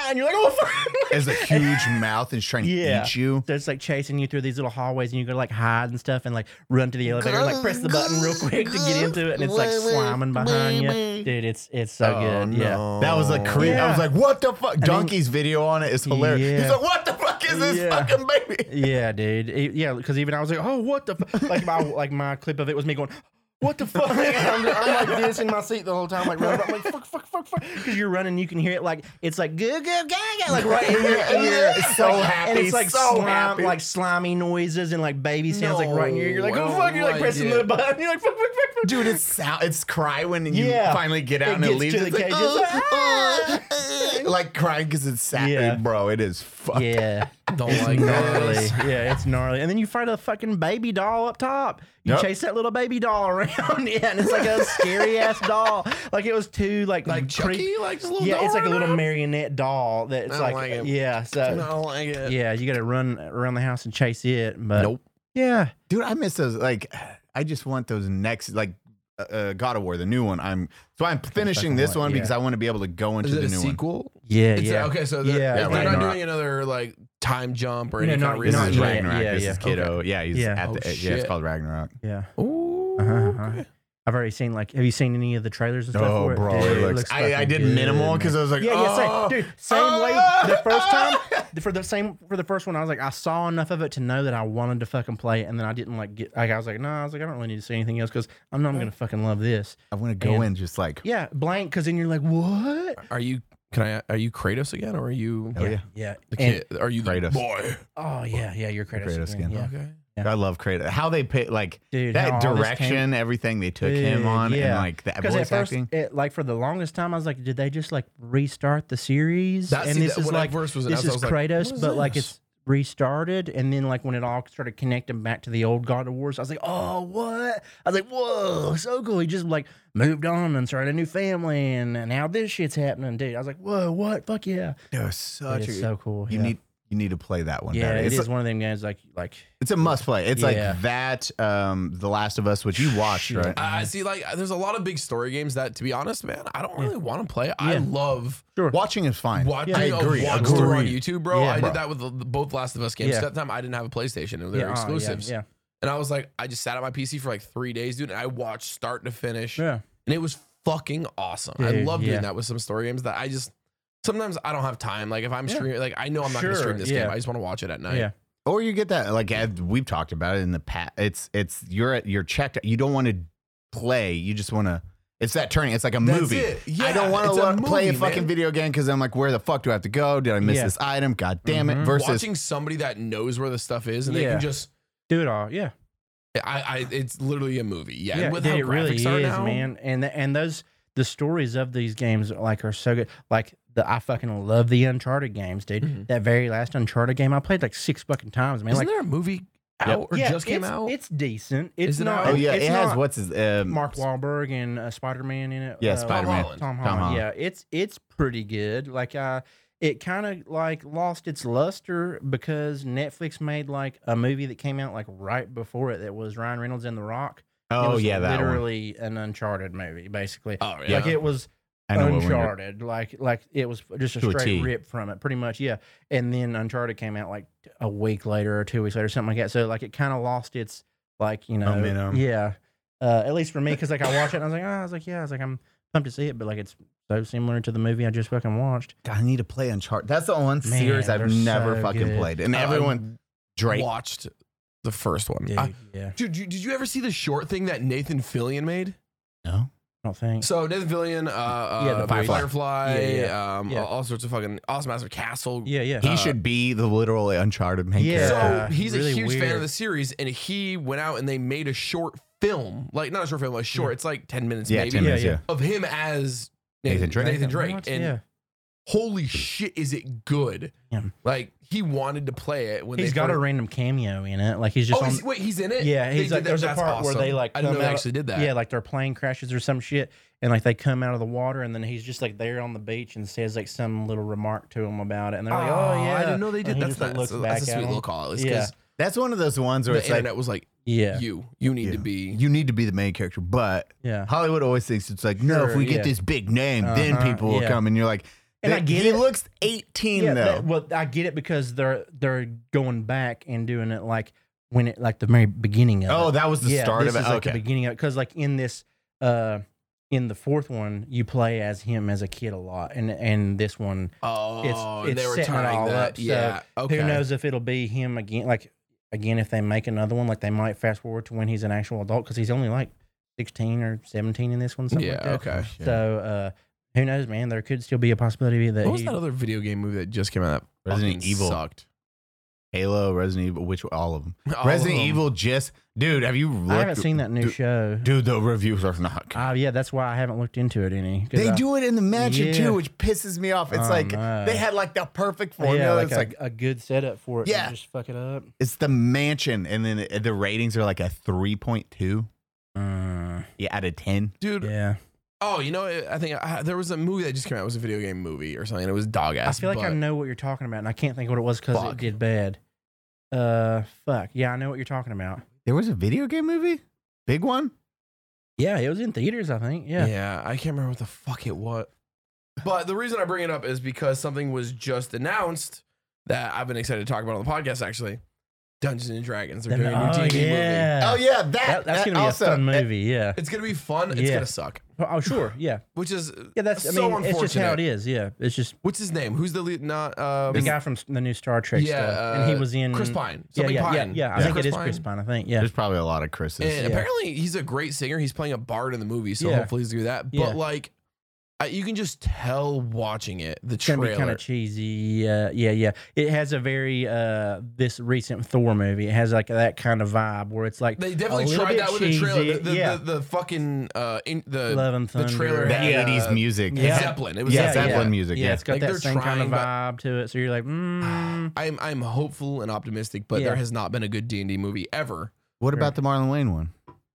and you're like, oh fuck. Has a huge mouth and is trying to Yeah. eat you. So it's like chasing you through these little hallways, and you go like hide and stuff, and like run to the elevator, and like press the button real quick to get into it, and it's like slamming behind you, dude. It's it's so Oh, good. Yeah. no. That was like creep. I was Yeah. like, what the fuck? Donkey's video on it is hilarious. Yeah. He's like, what the fuck is this Yeah. fucking baby? Yeah, dude. It- yeah, because even I was like, oh, what the fu-? like my like my clip of it was me going, what the fuck? I'm, I'm like this in my seat the whole time, like running. I'm like fuck, fuck, fuck, fuck, because you're running. You can hear it like it's like goo goo gaga, like right in your ear. It's so like, happy, and it's like so slime, happy. like slimy noises and like baby sounds like No, right in your ear. You're like, I oh don't fuck! You're like like pressing it. the button. You're like, fuck, fuck, fuck, fuck. Dude, it's sound, it's cry when you Yeah. finally get out It and it gets leaves. to the It's like, cage, "Uh, it's like, uh, uh," like crying because it's sad, Yeah. bro. It is fuck. Yeah, Don't it's like gnarly. this. Yeah, it's gnarly. And then you fight a fucking baby doll up top. You Yep. chase that little baby doll around, yeah, and it's like a scary ass doll. Like it was two like Like creep- Chucky, like just a little Yeah, doll it's like a little running around? marionette doll that it's I don't like, like it. yeah. I So don't like it. yeah, you got to run around the house and chase it. But Nope. yeah, Dude, I miss those. Like, I just want those next, like, uh, uh, God of War, the new one. I'm so I'm finishing fucking this want- one because yeah. I want to be able to go into Is it the a new one. sequel? yeah, It's yeah. a, okay, so they're, Yeah, they're not Ragnarok. doing another like time jump or No, any not- kind of This not is yet. Ragnarok. Yeah, this yeah. is Kiddo. Yeah, he's Yeah. at Oh, the. yeah, shit. it's called Ragnarok. yeah. Ooh, Uh-huh, uh-huh. okay. I've already seen like. Have you seen any of the trailers and stuff? Oh, for it? bro, Dude, it looks, I, I fucking did good, minimal man. because I was like, Yeah, oh, yeah, same, dude. Same oh. way the first time for the same for the first one, I was like, I saw enough of it to know that I wanted to fucking play it, and then I didn't like get. Like, I was like, no, I was like, I don't really need to see anything else because I'm not gonna fucking love this. I want to go And- in just like, Yeah, blank because then you're like, what? Are you? Can I? Are you Kratos again, or are you oh yeah, Yeah. the And- kid? Are you the Kratos. boy? oh yeah, yeah, you're Kratos, Kratos again. again. Yeah. Okay. Yeah. I love Kratos. How they pay, like Dude, how that all this direction, came- everything they took Dude, him on, and yeah. like the Because voice at first, acting. it, like for the longest time, I was like, did they just like restart the series? That- and see, this that- is when I like first was this announced, I is was like, Kratos, what is but like this? it's restarted, and then like when it all started connecting back to the old God of Wars, I was like, oh, what? I was like, whoa, so cool. He just like moved on and started a new family, and, and now this shit's happening, dude. I was like, whoa, what? Fuck yeah, It was Dude, such it's a. so cool. you yeah. need you need to play that one. yeah, better. it it's is like- one of them games like like It's a must play. It's Yeah. like that, um, The Last of Us, which you watched, Shit. right? I I see. Like, there's a lot of big story games that, to be honest, man, I don't really want to play. I Yeah. love sure. Watching is fine. watching I agree. a walkthrough on Agreed. YouTube, bro. Yeah. I Bro. did that with the, the, both Last of Us games. Yeah. At that time, I didn't have a PlayStation; and they Yeah, were oh, yeah, exclusives. Yeah, And I was like, I just sat at my P C for like three days, dude. And I watched start to finish, yeah. and it was fucking awesome. I Dude, love doing yeah. that with some story games that I just sometimes I don't have time. Like if I'm Yeah. streaming, like I know I'm not going to Sure, stream this yeah. game. I just want to watch it at night. yeah. Or you get that, like as we've talked about it in the past. It's it's you're at you're checked. You don't want to play. You just want to. It's that turning. It's like a That's movie. it. Yeah, I don't want it's to a play a movie, fucking man. video game because I'm like, where the fuck do I have to go? Did I miss Yeah. this item? God damn it! Mhm. Versus Watching somebody that knows where the stuff is and they Yeah. can just, Do it all. Yeah. I, I, it's literally a movie. Yeah, Yeah, and with dude, how it really graphics is, are now, man. And th- and those the stories of these games like are so good. Like the I fucking love the Uncharted games, dude. Mhm. That very last Uncharted game I played like six fucking times, man. Isn't like there a movie Yep. out or yeah, just came it's, out? It's decent. It's Is it not. out? oh yeah, it's it has not what's his um, Mark Wahlberg and uh, Spider Man in it. Yeah, uh, Spider-Man. Holland. Tom Tom Holland. Holland. Yeah, it's it's pretty good. Like uh it kind of like lost its luster because Netflix made like a movie that came out like right before it that was Ryan Reynolds and The Rock. It Oh was yeah, that one. literally an Uncharted movie, basically. Oh yeah. Like it was I know what one you're- Uncharted, like like it was just a To a straight T. rip from it, pretty much, yeah. And then Uncharted came out like a week later or two weeks later, something like that. So like it kind of lost its like you know, Momentum. yeah. Uh, at least for me, because like I watched it and I was like, oh, I was like, yeah, I was like, I'm pumped to see it, but like it's so similar to the movie I just fucking watched. God, I need to play Uncharted. That's the one Man, series I've they're never so fucking good. played, and Uh, everyone Drake. watched the first one. Dude, I- yeah, dude, you- did you ever see the short thing that Nathan Fillion made? No, I don't think. So Nathan Fillion, uh, uh, Yeah, the Firefly, Firefly. Firefly Yeah, yeah. Um, Yeah. all, all sorts of fucking awesome master castle. Yeah, yeah. he Uh, should be the literal Uncharted main Yeah. character. So he's really a huge fan weird. of the series, and he went out and they made a short film, like not a short film, a short. It's like ten minutes, Yeah, maybe, ten minutes. Yeah, Yeah, of him as Nathan, Nathan Drake. Nathan Drake, What? and yeah. holy shit, is it good? Yeah. Like he wanted to play it when He's they got a first- random cameo in it. Like he's just Oh, on. is, wait, he's in it. Yeah, They he's did like that? there's a That's part where they awesome. like I didn't come know they out- actually did that. Yeah, like their plane crashes or some shit, and like they come out of the water, and then he's just like there on the beach and says like some little remark to him about it, and they're like, oh yeah, I didn't know they did. And he That's, just, like, that's, looks that's, back a at sweet him. little call. At least Yeah. 'cause that's one of those ones where the it's like internet was like, Yeah, you, you need yeah, to be. you need to be the main character, but yeah. Hollywood always thinks it's like, no, if Sure, we get yeah. this big name, then Uh-huh, people will yeah. come, and you're like, And I get he it. looks eighteen Yeah, though. that- well, I get it because they're they're going back and doing it like when it like the very beginning of oh, it. that was the yeah, start this of it. is like Okay. the beginning of it because like in this uh in the fourth one you play as him as a kid a lot, and and this one Oh, it's it's they were setting it tying all that. up. So Yeah. Okay. who knows if it'll be him again? Like again, if they make another one, like they might fast forward to when he's an actual adult because he's only like sixteen or seventeen in this one. Something Yeah. like that. Okay. So uh, who knows, man? There could still be a possibility that What was he, that other video game movie that just came out? That Resident fucking Evil. sucked. Halo, Resident Evil, which all of them. All Resident of 'em. Evil just, dude, have you looked? I haven't seen that new dude, show. Dude, the reviews are not good. Uh, yeah, that's why I haven't looked into it any. 'cause They I- do it in the mansion Yeah. too, which pisses me off. It's Oh, like no. they had like the perfect formula. Yeah, like it's a, like a good setup for it. Yeah. And just fuck it up. it's the mansion, and then it- the ratings are like a three point two. Uh, Yeah, out of ten. Dude. yeah, Oh, you know, I think I, there was a movie that just came out. It was a video game movie or something. It was dog I ass. feel like I but- know what you're talking about, and I can't think what it was because it Fuck. did bad. Uh, fuck. Yeah, I know what you're talking about. There was a video game movie, big one. Yeah, it was in theaters, I think. Yeah. Yeah, I can't remember what the fuck it was. But the reason I bring it up is because something was just announced that I've been excited to talk about on the podcast. Actually, Dungeons and Dragons. They're doing a new oh, D and D movie. yeah. Oh yeah, that, That, that's that gonna be also, a fun movie. Yeah. It's gonna be fun. It's Yeah. gonna suck. Oh, sure. Yeah. Which is Yeah. That's. I so mean, it's just how unfortunate. it is. Yeah. It's just What's his name? Who's the lead? Not um, the guy from s- the new Star Trek yeah, stuff, and he uh, was in Chris Pine. Yeah, Something yeah, Pine. yeah, yeah. I Yeah. think Chris it is Pine. Chris Pine. I think. Yeah. There's probably a lot of Chris's. And Yeah. apparently he's a great singer. He's playing a bard in the movie, so Yeah. hopefully he's do that. But Yeah. like, I, you can just tell watching it. The It's gonna trailer. be kind of cheesy. Uh, yeah, yeah. It has a very uh, this recent Thor movie. It has like that kind of vibe where it's like They a definitely little tried bit that with the trailer. cheesy. The, the, yeah, the, the fucking uh, in, the Love and the trailer. Thunder. the had, eighties uh, music. Yeah. Zeppelin. It was Yeah, Zeppelin. Zeppelin music. yeah, Yeah, it's got Like, that they're same kind of trying, but- vibe to it. So you're like, mm. I'm I'm hopeful and optimistic, but Yeah. there has not been a good D and D movie ever. What about the Marlon Wayne one?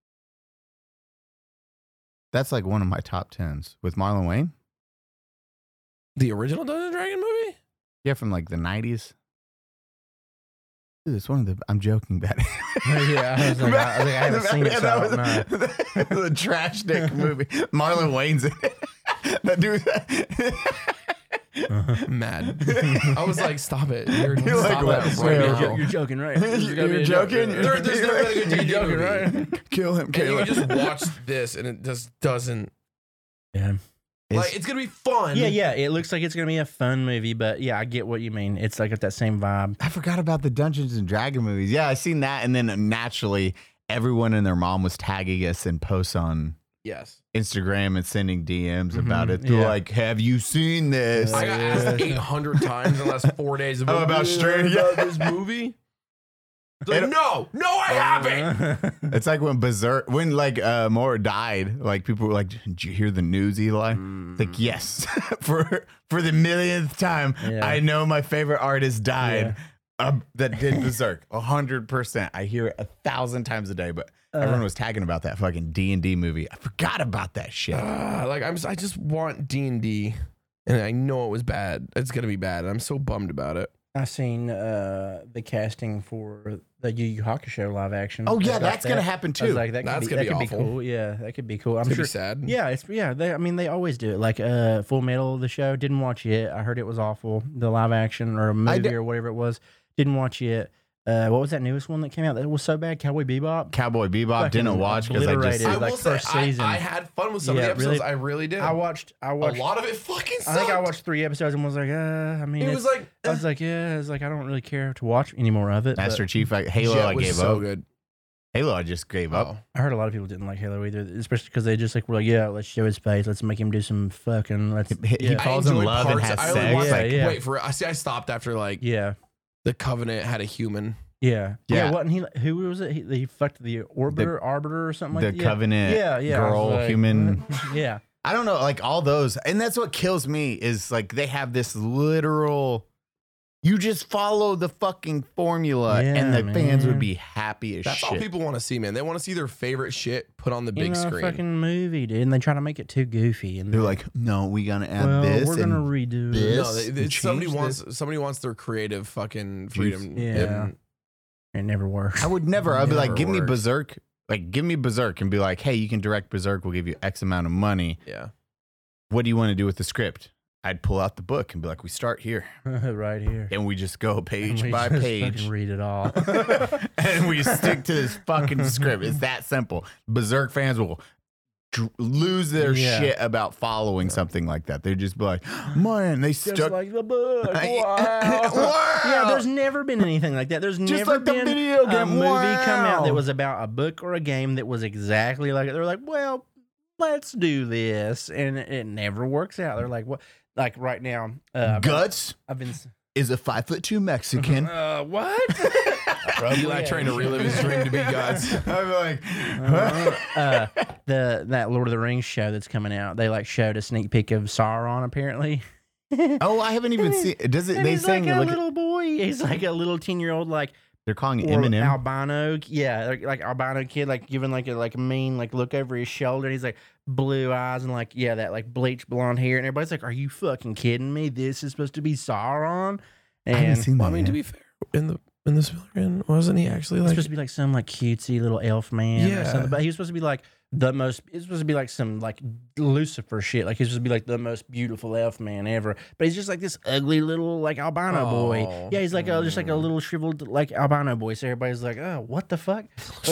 That's like one of my top tens with Marlon Wayne. The original Dungeons and Dragon movie? Yeah, from like the nineties. Dude, it's one of the. I'm joking, about it. Yeah, I was like, I- I think I haven't seen it, so I don't That was the trash dick movie. Marlon Wayne's in it. That dude. Mad. I was like, stop it. You're, You're stop like, that what? right You're now. You're, you're joking, right? You're, gonna be a joke. joking. There- there's never been a good D and D You're joking, movie. right? Kill him, And you Caleb. can just watch this and it just doesn't. Yeah. Like, it's going to be fun. Yeah, yeah. It looks like it's gonna be a fun movie, but yeah, I get what you mean. It's like got that same vibe. I forgot about the Dungeons and Dragon movies. Yeah, I seen that, and then naturally, everyone and their mom was tagging us in posts on Yes. Instagram and sending D Ms about Mhm, it. They're yeah. like, "Have you seen this?" I got asked eight hundred times in the last four days about, Oh, about "You straight- heard about yeah. this movie. It's like, And- no, no, I haven't. It's like when Berserk, when like uh, Moore died, like people were like, "Did you hear the news, Eli?" It's like, yes, for for the millionth time, Yeah. I know my favorite artist died. Yeah. Uh, that did Berserk, a hundred percent. I hear it a thousand times a day, but Uh. everyone was tagging about that fucking D and D movie. I forgot about that shit. Ah, like I'm, I just want D and D, and I know it was bad. It's gonna be bad, and I'm so bummed about it. I seen uh, the casting for the Yu Yu Hakusho live action. Oh, yeah, I got that's gonna that. happen, I was too. like, that could That's be, gonna that be could awful. be cool. Yeah, that could be cool. I'm It's gonna sure. be sad. Yeah, it's yeah. They, I mean, they always do it. Like uh, Full Metal, the show. Didn't watch it. I heard it was awful. The live action or a movie d- or whatever it was. Didn't watch it. Uh, what was that newest one that came out that was so bad? Cowboy Bebop. Cowboy Bebop Fucking didn't watch because I just obliterated. I like will say, first I, season. I had fun with some Yeah, of the episodes. really- I really did. I watched. I a watched. lot of it. Fucking I think I sucked. watched three episodes and was like, uh, I mean, It it's- was like I was like, yeah, it's like I don't really care to watch any more of it. but Master Chief. I, Halo, Jet I was gave so up. good. Halo, I just gave up. Oh. I heard a lot of people didn't like Halo either, especially because they just like were like, yeah, let's show his face, let's make him do some fucking, let's, He, he yeah, calls him enjoyed love and parts- has I only sex. watched, like, like, yeah. Wait for it. I see. I stopped after like yeah, the Covenant had a human. yeah, Yeah. yeah. Wasn't he? Who was it? He, he fucked the orbiter, arbiter, or something the like that. Covenant yeah, yeah, I was girl, like, human. what? yeah, I don't know, like all those, and that's what kills me is like they have this literal. You just follow the fucking formula, Yeah, and the fans would man. be happy as That's shit. all people want to see, man. They want to see their favorite shit put on the you big know, screen. fucking movie, dude, and they try to make it too goofy, and They're like, no, we gotta add well, this. we're gonna and redo this. it. no, they, they- and somebody change wants this. somebody wants their creative fucking freedom. Yeah. And It never works. I would never. I'd be like, Never give me works. Berserk. Like, give me Berserk, and be like, hey, you can direct Berserk. We'll give you X amount of money. yeah. What do you want to do with the script? I'd pull out the book and be like, we start here. right here. And we just go page We by just page. fucking read it all. And we stick to this fucking script. It's that simple. Berserk fans will dr- lose their Yeah. shit about following something like that. They'd just be like, man, they Just stuck. like the book. Wow. Wow. Yeah, there's never been anything like that. There's Just never like the been video a game. movie come out Wow. that was about a book or a game that was exactly like it. They're like, well, let's do this, and it, it never works out. They're like, what? Like right now, uh, Guts I've been. s- is a five foot two Mexican. Uh, what? Eli trying to relive his dream to be Guts. I'm like, uh, the that Lord of the Rings show that's coming out. They like showed a sneak peek of Sauron. Apparently, oh, I haven't even seen. Does it? and They he's saying like a look. little boy. He's like a little ten year old like. They're calling it Or Eminem. albino, yeah, like, like albino kid, like giving like a like a mean like look over his shoulder. And he's like blue eyes and like yeah, that like bleached blonde hair, and everybody's like, "Are you fucking kidding me? This is supposed to be Sauron." I haven't And seen that. Well, I mean, to yet. be fair, in the in the Spielberg, wasn't he actually it's like? supposed to be like some like cutesy little elf man or Yeah. something, but he was supposed to be like the most. It's supposed to be like some like Lucifer shit. Like he's supposed to be like the most beautiful elf man ever, but he's just like this ugly little like albino boy. Oh. Yeah, he's like a, just like a little shriveled like albino boy. So everybody's like, "Oh, what the fuck?"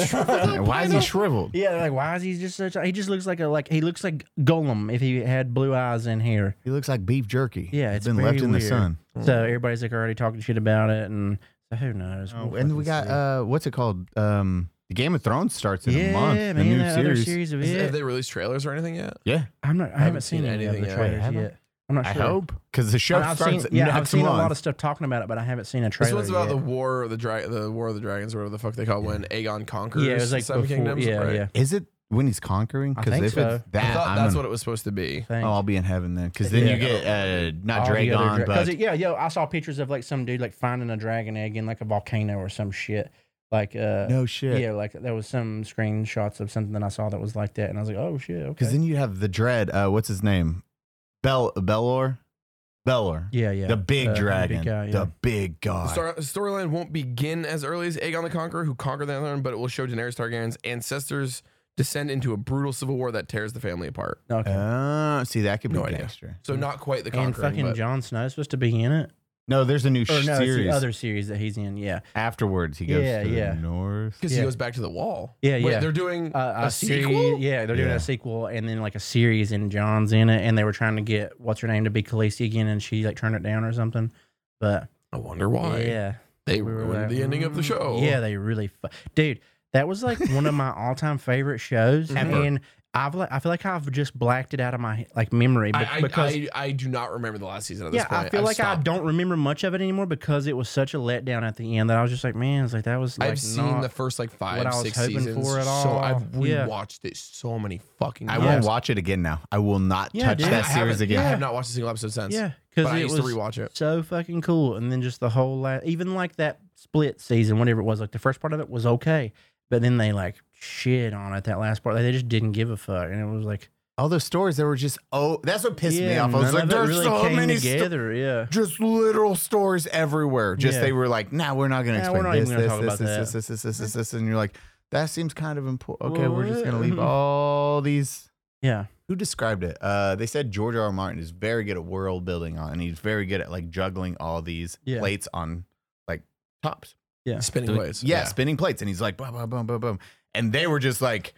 Why is he shriveled? Yeah, they're like, why is he just such? A, he just looks like a like he looks like Golem if he had blue eyes and hair. He looks like beef jerky. Yeah, He's it's been very left in the weird. sun. So everybody's like already talking shit about it, and so who knows? Oh, We'll and we fucking got see. uh, what's it called? Um, the Game of Thrones starts in yeah, a month. man, the new that other series. series of Is- it. have they released trailers or anything yet? Yeah, I'm not. I haven't, seen, any of anything the yet. trailers Haven't? yet. I'm not I sure. hope because the show I've starts seen, yeah, next I've seen month. a lot of stuff talking about it, but I haven't seen a This trailer one's about yet. the war of the dra- the war of the dragons, or whatever the fuck they call it, when Aegon conquers. Yeah, it was like Seven before. Kingdoms. Yeah, right? yeah. Is it when he's conquering? I think if so. it's that, I thought I'm that's gonna- what it was supposed to be. Thing. Oh, I'll be in heaven then. Because then Yeah. you get uh, not All the other Dragon, dra- but 'cause it- yeah, yo, I saw pictures of like some dude like finding a dragon egg in like a volcano or some shit. Like, uh, no shit. yeah, like there was some screenshots of something that I saw that was like that, and I was like, oh shit, okay. Because then you have the dread. Uh, what's his name? Bel Belor. Belor. yeah, yeah, The big Uh, the big dragon. guy, yeah. The big The god. stor- storyline won't begin as early as Aegon the Conqueror, who conquered the Netherlands, but it will show Daenerys Targaryen's ancestors descend into a brutal civil war that tears the family apart. Okay. Uh, see, that could be No idea. gangster. So not quite the and conquering, fucking but Jon Snow's supposed to be in it. No, there's a new Or no, it's series. the other series that he's in. Yeah, Afterwards, he goes Yeah, to yeah. the north. because Yeah. he goes back to the wall. Yeah, Wait, yeah. They're doing uh, a, a, series. sequel. Yeah, they're doing Yeah. a sequel, and then like a series, and John's in it, and they were trying to get what's her name to be Khaleesi again, and she like turned it down or something. But I wonder why. yeah, They we were ruined like, the ending of the show. Yeah, they really, fu- dude. That was like one of my all-time favorite shows, Ever. and I've like I feel like I've just blacked it out of my like memory, but I, I, because I, I do not remember the last season at this yeah, point. I feel I've like I stopped. don't remember much of it anymore because it was such a letdown at the end that I was just like, man, it's like that was like I've seen not the first like five, what I was six hoping seasons. for at So all. I've Yeah. rewatched it so many fucking I times. won't watch it again now. I will not Yeah, touch dude. that I series haven't- again. I have not watched a single episode since. yeah, but because I it used was to rewatch it. so fucking cool, and then just the whole la- even like that split season, whatever it was, like the first part of it was okay, but then they like shit on it that last part. Like, they just didn't give a fuck, and it was like All those stories that were just oh, that's what pissed me yeah, off. I was none like, of it there's really so came many sto- together. yeah, just literal stories everywhere. Just Yeah. they were like, nah, we're not going to Nah, we're explain not this, even gonna this, talk this, about this, that. this, this, this, this, this, this, and you're like, that seems kind of important. Okay, we're just going to What? leave all these. yeah. Who described it? Uh, they said George R. R. Martin is very good at world building on, and he's very good at like juggling all these Yeah. plates on like tops. Spinning So, plays. yeah, spinning plates, and he's like, boom, boom, boom, boom, boom, and they were just like,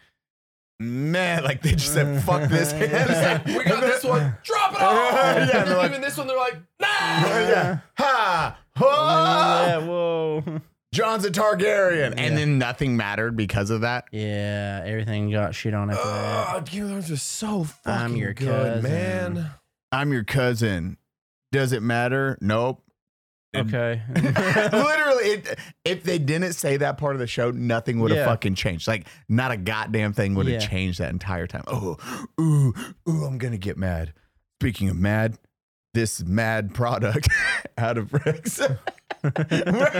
man, like they just said, fuck this. It's like, we got this one. Drop it off. Yeah, And they're then like- even this one, they're like, nah. yeah. Ha! Ho! Yeah, whoa. John's a Targaryen. And then nothing mattered because of that. Yeah, everything got shit on after that. Oh, Game of Thrones was so fucking I'm your good, cousin. man. I'm your cousin. Does it matter? Nope. Okay. Literally, it, if they didn't say that part of the show, nothing would have Yeah. fucking changed. Like, not a goddamn thing would have Yeah. changed that entire time. Oh, ooh, ooh, I'm going to get mad. Speaking of mad, this mad product out of Rex. Betty,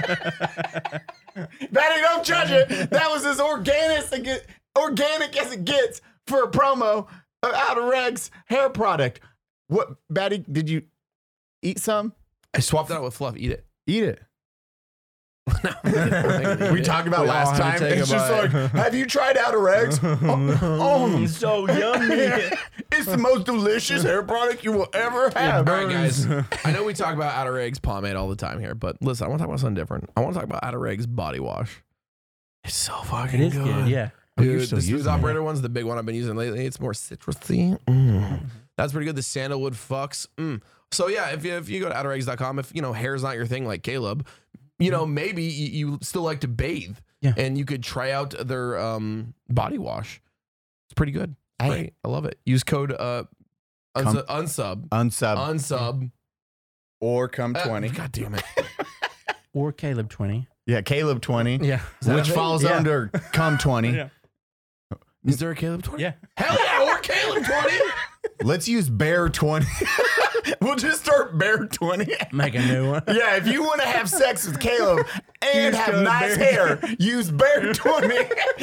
don't judge it. That was as organic as it, get, organic as it gets for a promo of out of Rex hair product. What, Betty, did you eat some? I swapped it out with Fluff. Eat it. Eat it. we We talked about We all last had to time. take It's a just bite. like, have you tried out of Rex? oh, oh, so yummy. It's the most delicious hair product you will ever have. All right, guys. I know we talk about Outer Eggs pomade all the time here, but listen, I want to talk about something different. I want to talk about Outer Eggs body wash. It's so fucking It is good. good. Yeah. Oh, you're Dude, still the smooth using it. operator one's the big one I've been using lately. It's more citrusy. Mm. That's pretty good. The sandalwood fucks. Mm. So yeah, if you if you go to outer eggs dot com, if you know hair's not your thing like Caleb, you know maybe you, you still like to bathe, Yeah. and you could try out their um, body wash. It's pretty good. I- Great. I love it. Use code uh Come- unsu- unsub Unsub unsub or come Uh, twenty. God damn it. Or Caleb twenty. Yeah, Caleb twenty. Yeah. Which falls Yeah. under come twenty. Yeah. Is there a Caleb twenty? Yeah. Hell yeah, or Caleb twenty. Let's use Bear twenty. We'll just start Bear twenty. Make a new one. Yeah, if you want to have sex with Caleb and Use have code nice Bear. hair, use Bear twenty.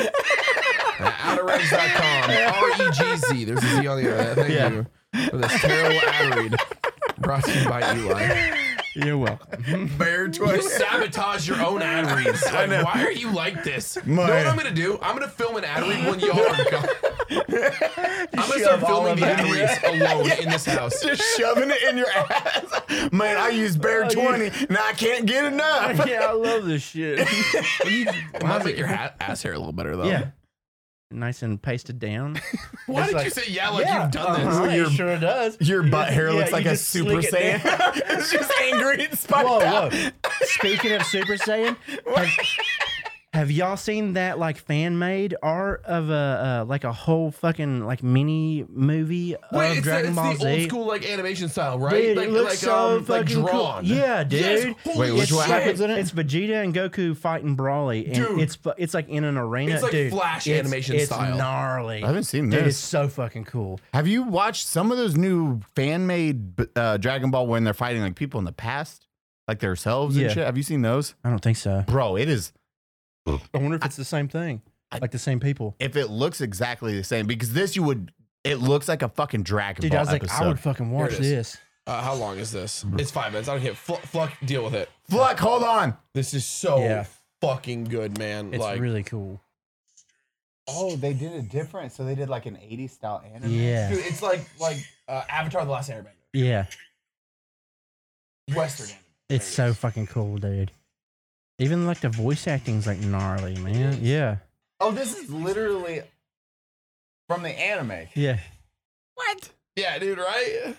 outer eggs dot com. R E G Z. There's a Z on the other. Thank Yeah. you for this terrible ad read. Brought to you by Eli. You're welcome. Bear You twenty. sabotage your own ad reads. Like, know. why are you like this? You My- know what I'm gonna do? I'm gonna film an ad read when y'all are gone. I'm gonna start shove all filming of the it ad in. reads alone in this house. Just shoving it in your ass. Man, I use Bear Oh, twenty. Now I can't get enough. Yeah, I love this shit. It might make your ha- ass hair a little better though. Yeah. Nice and pasted down. Why It's did like- you say yeah like Yeah, you've done this? uh-huh, it Your- sure does. Your butt hair Yeah, looks you like a just Super slick it Saiyan. It's just angry and spiked Whoa, out. whoa. Speaking of Super Saiyan, have, have y'all seen that like fan made art of a uh, like a whole fucking like mini movie Wait, of it's, Dragon the, Ball it's Z? the old school like animation style, right? Dude, like it looks like so um, like fucking drawn. cool. Yeah, dude. Yes, holy Wait, which shit. one happens in it? It's Vegeta and Goku fighting Brawly, and Dude. it's fu- it's like in an arena. It's like dude, Flash it's- animation it's style. gnarly. I haven't seen Dude, this. it's so fucking cool. Have you watched some of those new fan made uh, Dragon Ball when they're fighting like people in the past? Like themselves Yeah. and shit? Have you seen those? I don't think so. Bro, it is. I wonder if it's the same thing, like the same people. If it looks exactly the same, because this you would, it looks like a fucking Dragon Dude, Ball I was like, episode. I would fucking watch it is. this. Uh, how long is this? It's five minutes. I don't care. Fl- Fluck, deal with it. Fluck, hold on. This is so Yeah. fucking good, man. It's like, really cool. Oh, they did it different. So they did like an eighties style anime. Yeah, dude, it's like like uh, Avatar: The Last Airbender, yeah. Western anime. It's so fucking cool, dude. Even like the voice acting's like gnarly, man. Yeah, Oh, this is literally from the anime. yeah. What? Yeah, dude, right?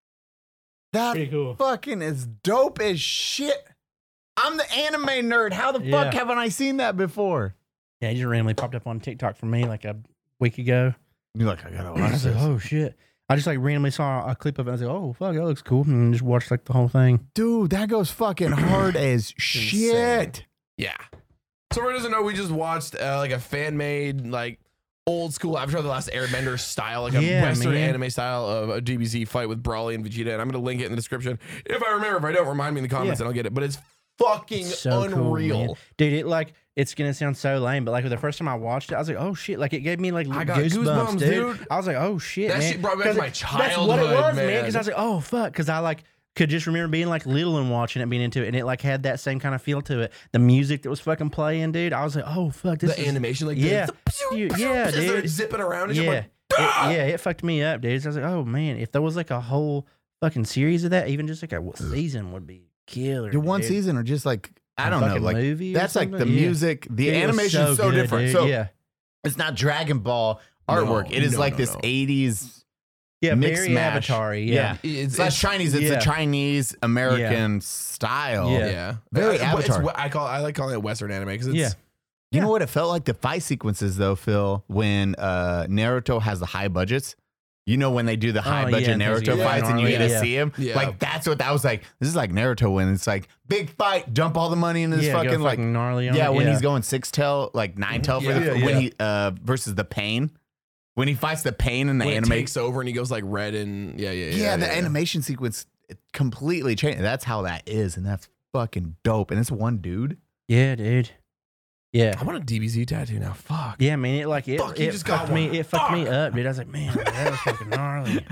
That Pretty cool. fucking is dope as shit. I'm the anime nerd. How the Yeah. fuck haven't I seen that before? Yeah, he just randomly popped up on TikTok for me like a week ago. You're like, I gotta I watch was like, this. oh shit. I just like randomly saw a clip of it. I was like, oh fuck, that looks cool. And just watched like the whole thing. Dude, that goes fucking hard as shit. Yeah. So for doesn't know, we just watched uh, like a fan made like old school Avatar: The Last Airbender style, like a Yeah, Western man. anime style of a D B Z fight with Brawly and Vegeta. And I'm gonna link it in the description if I remember. If I don't, remind me in the comments Yeah. and I'll get it. But it's fucking So cool, unreal. man. Dude, it like it's gonna sound so lame, but like the first time I watched it, I was like, oh shit, like it gave me like I got goosebumps, goosebumps, dude. dude. I was like, oh shit, That man. shit brought me back to 'Cause my it- That's what it childhood, was, man. man. Because I was like, oh fuck, because I like could just remember being like little and watching it, being into it, and it like had that same kind of feel to it. The music that was fucking playing, dude. I was like, oh fuck, this The is animation, like yeah, the, You- yeah, they're dude. zipping around. And yeah, yeah. it, yeah, it fucked me up, dude. So I was like, oh man, if there was like a whole fucking series of that, even just like a season would be killer. The one dude. season or just like I A don't know, fucking like movie or that's like the something? Yeah. music, the It was animation is so good, different. dude. So yeah, it's not Dragon Ball artwork. No, it is no, like no, this no. eighties yeah, mix very mash. Avatar. Yeah. It's, slash it's Chinese. It's yeah. a Chinese American style. Yeah. yeah. Very I, it's- Avatar. I call I like calling it Western anime because it's Yeah. You know what it felt like? The fight sequences though, Phil, when uh, Naruto has the high budgets. You know when they do the high Oh, budget yeah, and things Naruto get fights and you gnarly, get to yeah. see him? Yeah. Like that's what that was like. This is like Naruto when it's like big fight, dump all the money in this Yeah, go fucking like fucking gnarly on yeah, it, when yeah. he's going six tail, like nine tail for Yeah, the yeah, when yeah. he uh versus the pain. When he fights the pain in the when it anime. takes over and he goes like red and yeah, yeah, yeah. yeah, the yeah. animation sequence it completely changed. That's how that is, and that's fucking dope. And it's one dude. Yeah, dude. Yeah. I want a D B Z tattoo now. Fuck. Yeah, man, it like it, Fuck, you it just got fucked me one. it fucked me Fuck. up, dude. I was like, man, that was fucking gnarly.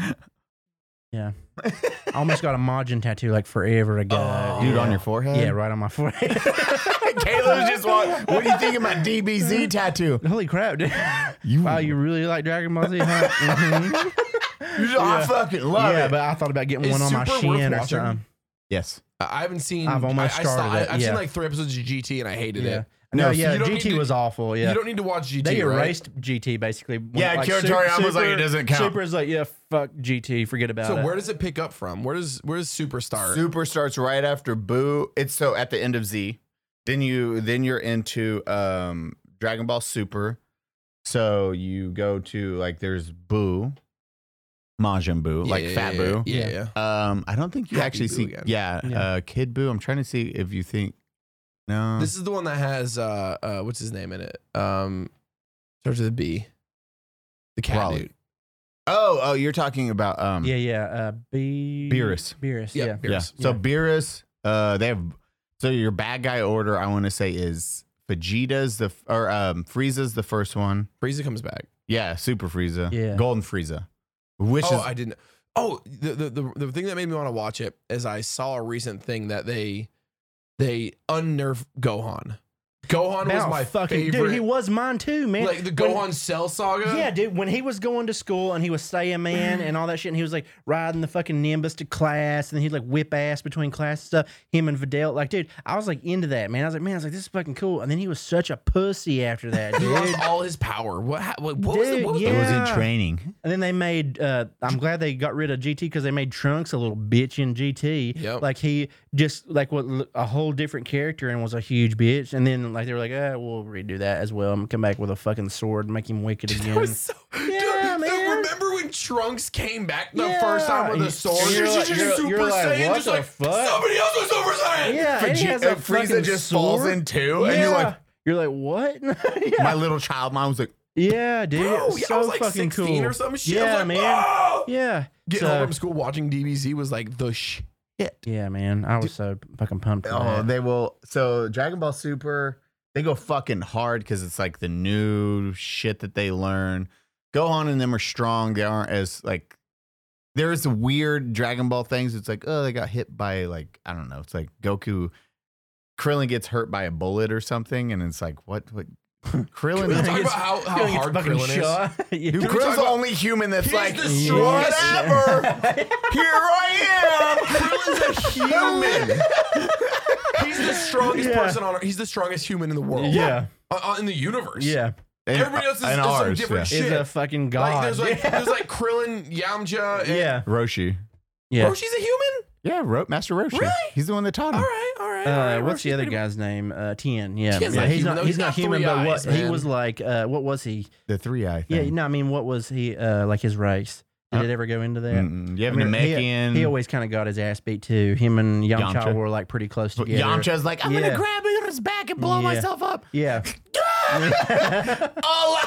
Yeah. I almost got a Majin tattoo like forever ago. Oh. Dude yeah. on your forehead. Yeah, right on my forehead. Caleb's just want. What do you think of my D B Z tattoo? Holy crap, dude. You Wow, you really like Dragon Ball Z, huh? Mhm. I fucking love yeah, it. but I thought about getting Is one on my Super worth shin or watching? something. Yes. I haven't seen. I've almost I, I started saw- it, I, I've yeah. seen like three episodes of G T and I hated Yeah. it. No, No, yeah, you don't G need T to- was awful. Yeah, You don't need to watch G T. they right? erased G T basically. When, Yeah, Akira Su- Toriyama was like, it doesn't count. Super is like, yeah, fuck G T, forget about So it. where does it pick up from? Where does where does Super start? Super starts right after Boo. It's so at the end of Z. Then you then you're into um Dragon Ball Super. So you go to like there's Boo, Majin Buu, like Yeah, Fat yeah, Boo. Yeah, Yeah. yeah. Um, I don't think you Happy actually Boo see. again. Yeah, Yeah. Uh, Kid Boo. I'm trying to see if you think. No, This is the one that has uh uh what's his name in it? Um, starts with a B. The cat Raleigh. dude. Oh, oh, you're talking about um. Yeah, yeah. Uh, B. Beerus. Beerus. Yeah, Yeah. Yeah. Beerus. So Yeah. Beerus, uh, they have. So your bad guy order, I want to say, is Vegeta's the f- or um Frieza's the first one. Frieza comes back. Yeah, Super Frieza. Yeah. Golden Frieza. Which oh, is I didn't. Oh, the, the the the thing that made me want to watch it is I saw a recent thing that they they unnerf Gohan. Gohan was About my fucking favorite. dude. He was mine too, man. like the When- Gohan Cell saga. Yeah, dude. When he was going to school and he was Saiyaman and all that shit, and he was like riding the fucking Nimbus to class, and he'd like whip ass between class and stuff. Him and Videl, like, dude, I was like into that, man. I was like, man, I was like, this is fucking cool. And then he was such a pussy after that, He dude. lost all his power. What? ha- What, what was the, Dude, what was yeah. the it was in training. And then they made. Uh, I'm glad they got rid of G T because they made Trunks a little bitch in G T. Yep. Like he just like what a whole different character and was a huge bitch. And then like they were like, ah, we'll redo that as well and come back with a fucking sword and make him wicked It again. was so, Yeah, dude, man. remember when Trunks came back the Yeah. first time with You- the sword? you're like- Just you're- Super you're like, Saiyan, what just the like fuck? somebody else was Super Saiyan. Yeah, and he Vegeta- has a uh, Frieza fucking just sword. falls in two, Yeah. and you're like, you're like, what? yeah. my little child mind was like, yeah, dude. Bro, it was yeah, so I was like fucking sixteen cool. or some shit. I Yeah, was like, man. Whoa! Yeah. Getting So- home from school watching D B Z was like the shit. yeah, man. I was so fucking pumped for oh, that. they will. So Dragon Ball Super, they go fucking hard because it's like the new shit that they learn. Gohan and them are strong. They aren't as like. There's weird Dragon Ball things. It's like, oh, they got hit by like I don't know. It's like Goku, Krillin gets hurt by a bullet or something, and it's like, what? What? Krillin. Can we is- talk about how, how Feeling hard fucking Krillin is? shot. Dude, Yeah. Can we talk Krillin's the about- only human that's He's like, the strongest- whatever. Here I am. Krillin's a human. He's the strongest Yeah. person on. He's the strongest human in the world. Yeah. Uh, uh, in the universe. Yeah. And- Everybody else is, and is some ours, different yeah. shit. Is a fucking god. like there's like yeah. there's like Krillin, Yamcha, and yeah. Roshi. Yeah. Roshi's a human. Yeah, Ro- Master Roshi. Really? He's the one that taught him. All right, all right. all right. Uh, what's the Roshi's other pretty- guy's name? Uh, Tien. Yeah, Tien's yeah. not he's human, not. though. He's He's not got human. three But eyes, what he man. was like? Uh, what was he? The three eye Yeah. thing. No, I mean, what was he? Uh, like his race? Did Uh, it ever go into that? Mm-mm. You have I mean, he- Namekian. He, always kind of got his ass beat too. Him and Yamcha, Yamcha. were like pretty close together. Yamcha's like, I'm Yeah. gonna grab it on his back and blow Yeah. myself up. Yeah. Oh,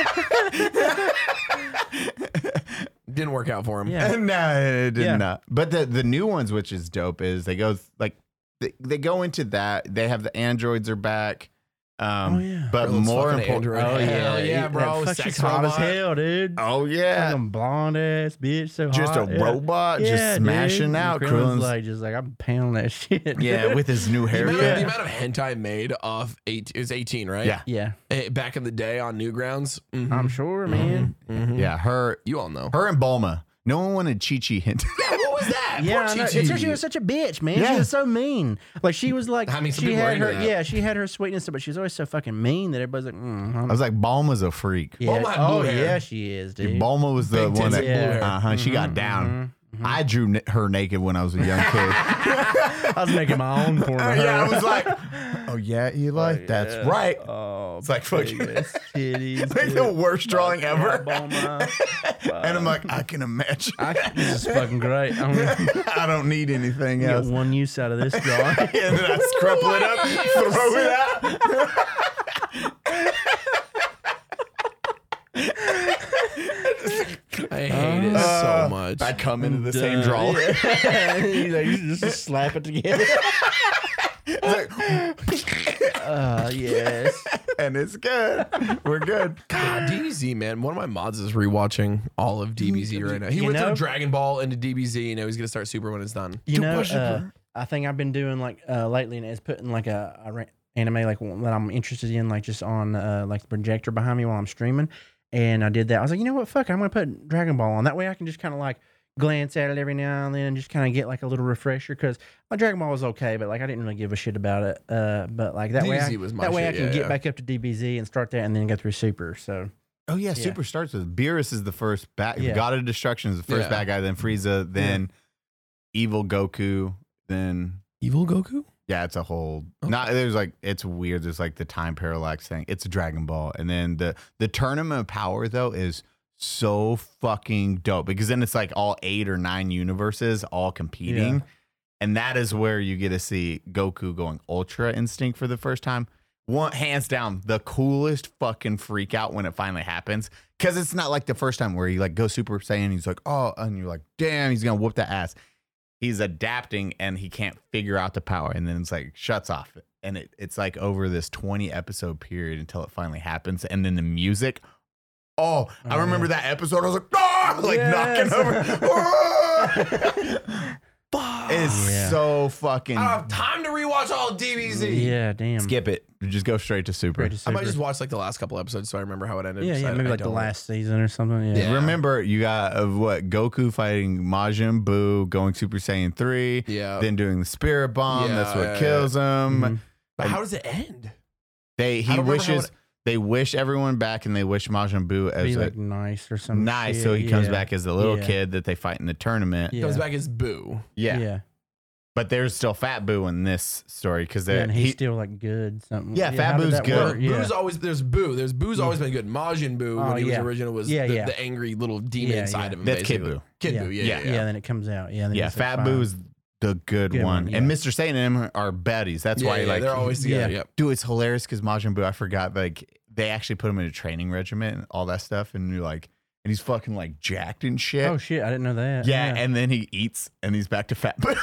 Didn't work out for him. Yeah. no, it did Yeah. not. But the the new ones, which is dope, is they go like they, they go into that. They have the androids are back. Um, Oh, yeah. but Krillin's more fucking important. android. Oh yeah, Hell yeah, That bro. fuck, Sex she's hot as robot. hell, dude. Oh yeah, Fucking blonde ass bitch, so just hot. a yeah. robot, Yeah, just smashing dude. out. And Krillin's Krillin's like, just like I'm pounding that shit. yeah, with his new The hair. amount, Yeah. the amount of hentai made off eight is eighteen, right? Yeah. yeah, Eh, Back in the day on Newgrounds. Mhm. I'm sure, man. Mhm. Yeah, her, You all know. her and Bulma. No one wanted Chi Chi hint. Yeah, what was that? Yeah, Poor I know. Chi-Chi. It's her, she was such a bitch, man. Yeah. She was so mean. Like she was like, I mean, some she people are had into her, that. yeah, she had her sweetness, but she was always so fucking mean that everybody's like, mm, I I'm- was like, Bulma's a freak. yeah. Bulma had oh blue hair. yeah, she is, dude. Bulma was the Big one tits that, and blue hair. uh huh, she got down. I drew n- her naked when I was a young kid. I was making my own porn. of yeah, I her. was like, oh yeah, Eli, that's Yeah. right. Oh, It's like fucking- big ass titties. Like dude. the worst drawing Yeah, ever. Bulma. And I'm like, I can imagine. I, this is fucking great. I'm gonna I don't need anything get else. one use out of this drawing. And then I scrumple it up, throw it out. I hate it Uh, so much. I come into the same draw. Yeah. you, know, you just slap it together. Uh, yes. And it's good. We're good. God, D B Z, man. One of my mods is rewatching all of D B Z right now. He You went know- through Dragon Ball into D B Z, and now he's gonna start Super when it's done. You Dude, know, push it uh, for- I think I've been doing like uh, lately, and it's putting like a, a ra- anime like one that I'm interested in, like just on uh, like the projector behind me while I'm streaming. and I did that. I was like, you know what? Fuck, I'm gonna put Dragon Ball on. That way, I can just kind of like glance at it every now and then, and just kind of get like a little refresher. Because my Dragon Ball was okay, but like I didn't really give a shit about it. Uh, but like that D B Z way, I, was my that way shit, I can yeah, get yeah. back up to D B Z and start that, and then go through Super. So. Oh yeah, Super starts with Beerus is the first bad. Yeah. God of Destruction is the first Yeah. bad guy. Then Frieza. Then Evil Goku. Then Evil Goku? yeah, it's a whole. Okay. Not there's like it's weird. There's like the time parallax thing. It's a Dragon Ball, and then the the Tournament of Power though is so fucking dope because then it's like all eight or nine universes all competing, Yeah. and that is where you get to see Goku going Ultra Instinct for the first time. One hands down the coolest fucking freak out when it finally happens because it's not like the first time where he like goes Super Saiyan. He's like, oh, and you're like, damn, he's gonna whoop that ass. He's adapting and he can't figure out the power, and then it's like shuts off, and it, it's like over this twenty episode period until it finally happens, and then the music. Oh, I Oh, remember yeah. that episode. I was like, ah, like Yes. knocking over. Ah! It's Yeah. so fucking. I don't have time to rewatch all of D B Z. Yeah, damn. Skip it. Just go straight to Super. Straight to I might Super. just watch like the last couple episodes so I remember how it ended. Yeah, So yeah, I- maybe I like the don't- last season or something. Yeah. Yeah. Remember, you got of what Goku fighting Majin Buu, going Super Saiyan three, Yeah. then doing the Spirit Bomb. Yeah, that's what yeah, kills him. Mhm. But how does it end? They I he don't remember how wishes it- they wish everyone back, and they wish Majin Buu as Be a like nice or something. nice, so he comes yeah. back as the little Yeah. kid that they fight in the tournament. Yeah. Comes back as Boo. Yeah, Yeah. but there's still Fat Buu in this story because Yeah, they and he's he, still like good. Something. Yeah, Fat how did Boo's that good. work? Yeah. Boo's always there's Boo. There's Boo's always been good. Majin Buu when Oh, he was yeah. original was Yeah, the, yeah. the angry little demon Yeah, inside yeah. of him. That's Kid basically. Buu. Kid Yeah. Buu. Yeah, Yeah. yeah. yeah, yeah. then it comes out. Yeah, then yeah he's, like, Fat fine. Boo's the good, Good one, one, and yeah. Mister Satan and him are buddies. That's Yeah, why yeah, like they're always together. Yeah. Yep. dude, it's hilarious because Majin Buu, I forgot, like they actually put him in a training regiment and all that stuff, and you're like, and he's fucking like jacked and shit. Oh shit, I didn't know that. yeah, and then he eats and he's back to Fat Boo.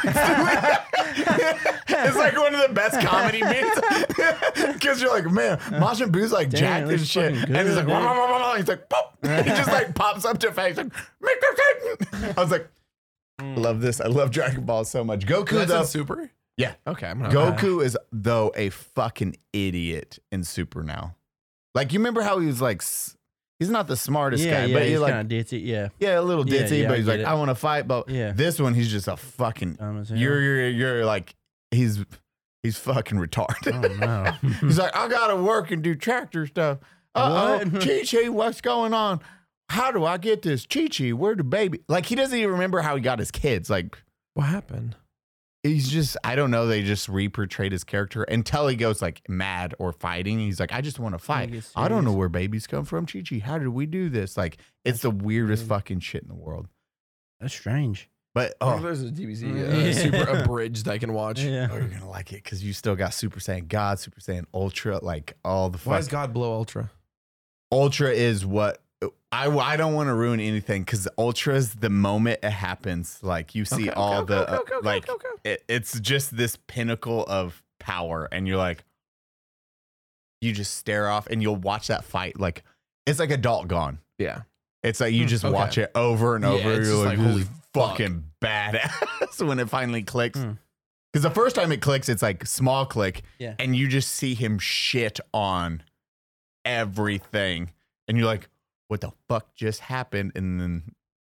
It's like one of the best comedy bits because you're like, man, Majin Buu's like Damn, jacked it and looks shit, fucking and he's like, good, wah, dude. wah, wah, wah. He's like, pop. He just like pops up to face, like, Mister Satan. I was like, I love this. I love Dragon Ball so much. Goku That's though, in Super. yeah. Okay, I'm gonna. Goku is though a fucking idiot in Super now. Like you remember how he was like, s- he's not the smartest yeah, guy, yeah, but he's he's like, kind of ditzy. Yeah, yeah, a little Yeah, ditzy, yeah, but I he's get like, it. I want to fight. But Yeah. this one, he's just a fucking. dumb as hell. You're you're you're like he's he's fucking retarded. Oh no. He's like, I gotta work and do tractor stuff. Uh oh, What? Chi Chi, what's going on? How do I get this? Chi Chi, where the baby? Like he doesn't even remember how he got his kids. Like What happened? he's just, I don't know. They just re-portrayed his character until he goes like mad or fighting. He's like, I just want to fight. gets I don't know serious. where babies come from. Chi Chi, how did we do this? Like it's the weirdest weird. fucking shit in the world. That's strange. But Oh, oh, there's a D B Z uh, Yeah. Super abridged I can watch. Yeah. oh, you're gonna like it because you still got Super Saiyan God, Super Saiyan Ultra, like all the Why fuck. is God below Ultra? Ultra is what I, I don't want to ruin anything because Ultra is the moment it happens. Like you see Okay, all okay, the okay, uh, okay, okay, like okay, okay. It, it's just this pinnacle of power, and you're like, you just stare off, and you'll watch that fight like it's like Adult Gone. Yeah. It's like you Hmm, just okay. watch it over and Yeah, over. it's You're just like, like, holy holy fuck. fucking badass when it finally clicks. Hmm. Because the first time it clicks, it's like small click, Yeah. and you just see him shit on everything, and you're like, what the fuck just happened? And then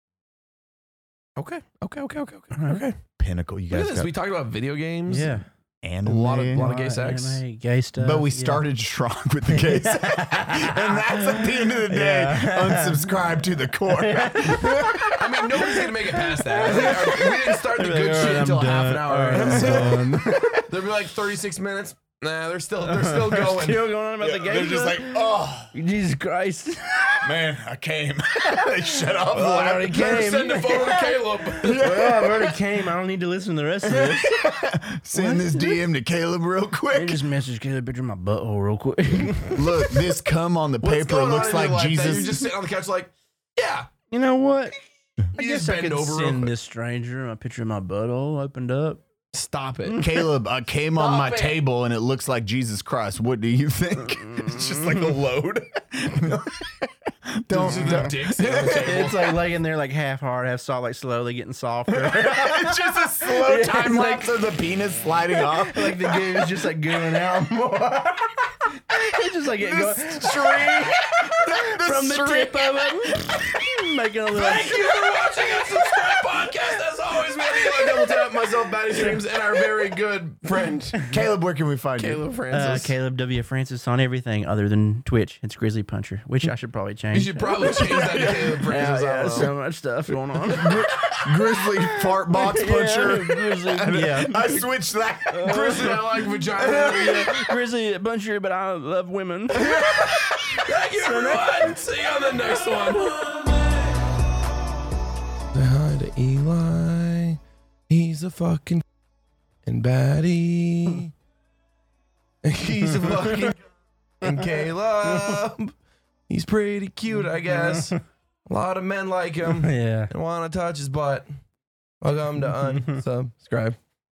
Okay. Okay. Okay. Okay. Okay. Alright. Okay. pinnacle, you Look at guys this. got We talked about video games. Yeah. anime. A lot of- lot of gay Uh, sex. anime, gay stuff. But we yeah. started strong with the case. And that's at the end of the day, Yeah. unsubscribe to the core. I mean, nobody's gonna make it past that. We didn't start the They're good like, shit "Alright, until I'm half an done. hour. Alright, I'm in. done. They'll be like thirty-six minutes. Nah, they're still they're still going. Still going on about Yeah, the gay they're just stuff? like, oh, Jesus Christ. man, I came. They shut off. Well, I already Better came. send a photo to Caleb. Well, I already came. I don't need to listen to the rest of this. Send this D M to Caleb real Let me quick. just message Caleb a picture of my butthole real quick. Look, this cum on the What's paper going on looks in your like life that Jesus. You're just sitting on the couch like, yeah. You know what? I You guess just I bend could over real send quick. this stranger a picture of my butthole opened up. Stop it. Caleb, I came on Stop my it. table and it looks like Jesus Christ. What do you think? It's just like a load. don't. The don't- dicks on the table. It's like laying there like half hard, half soft, like slowly getting softer. It's just a slow Yeah, time it's lapse of the penis sliding off. like the goo is just like gooing out more. It's just like it The go- string, the from the street. tip of them. Making a little. Thank you for watching us subscribe podcast. As always, man, I double tap myself, Batty Streams, and our very good friend Caleb, where can we find Caleb you? Francis. Uh, Caleb W. Francis on everything other than Twitch. It's Grizzly Puncher, which I should probably change. You should probably change that to Caleb yeah, Francis. I yeah, don't know. so much stuff going on. Grizzly fart box puncher. Yeah, Grizzly, yeah. I switched that. Grizzly, I like vagina. Grizzly Puncher, but I love women. Thank you, everyone. See you on the next one. Say hi to Eli. He's a fucking and Batty. He's a fucking and Caleb. He's pretty cute, I guess. A lot of men like him Yeah. and want to touch his butt. Welcome to unsubscribe.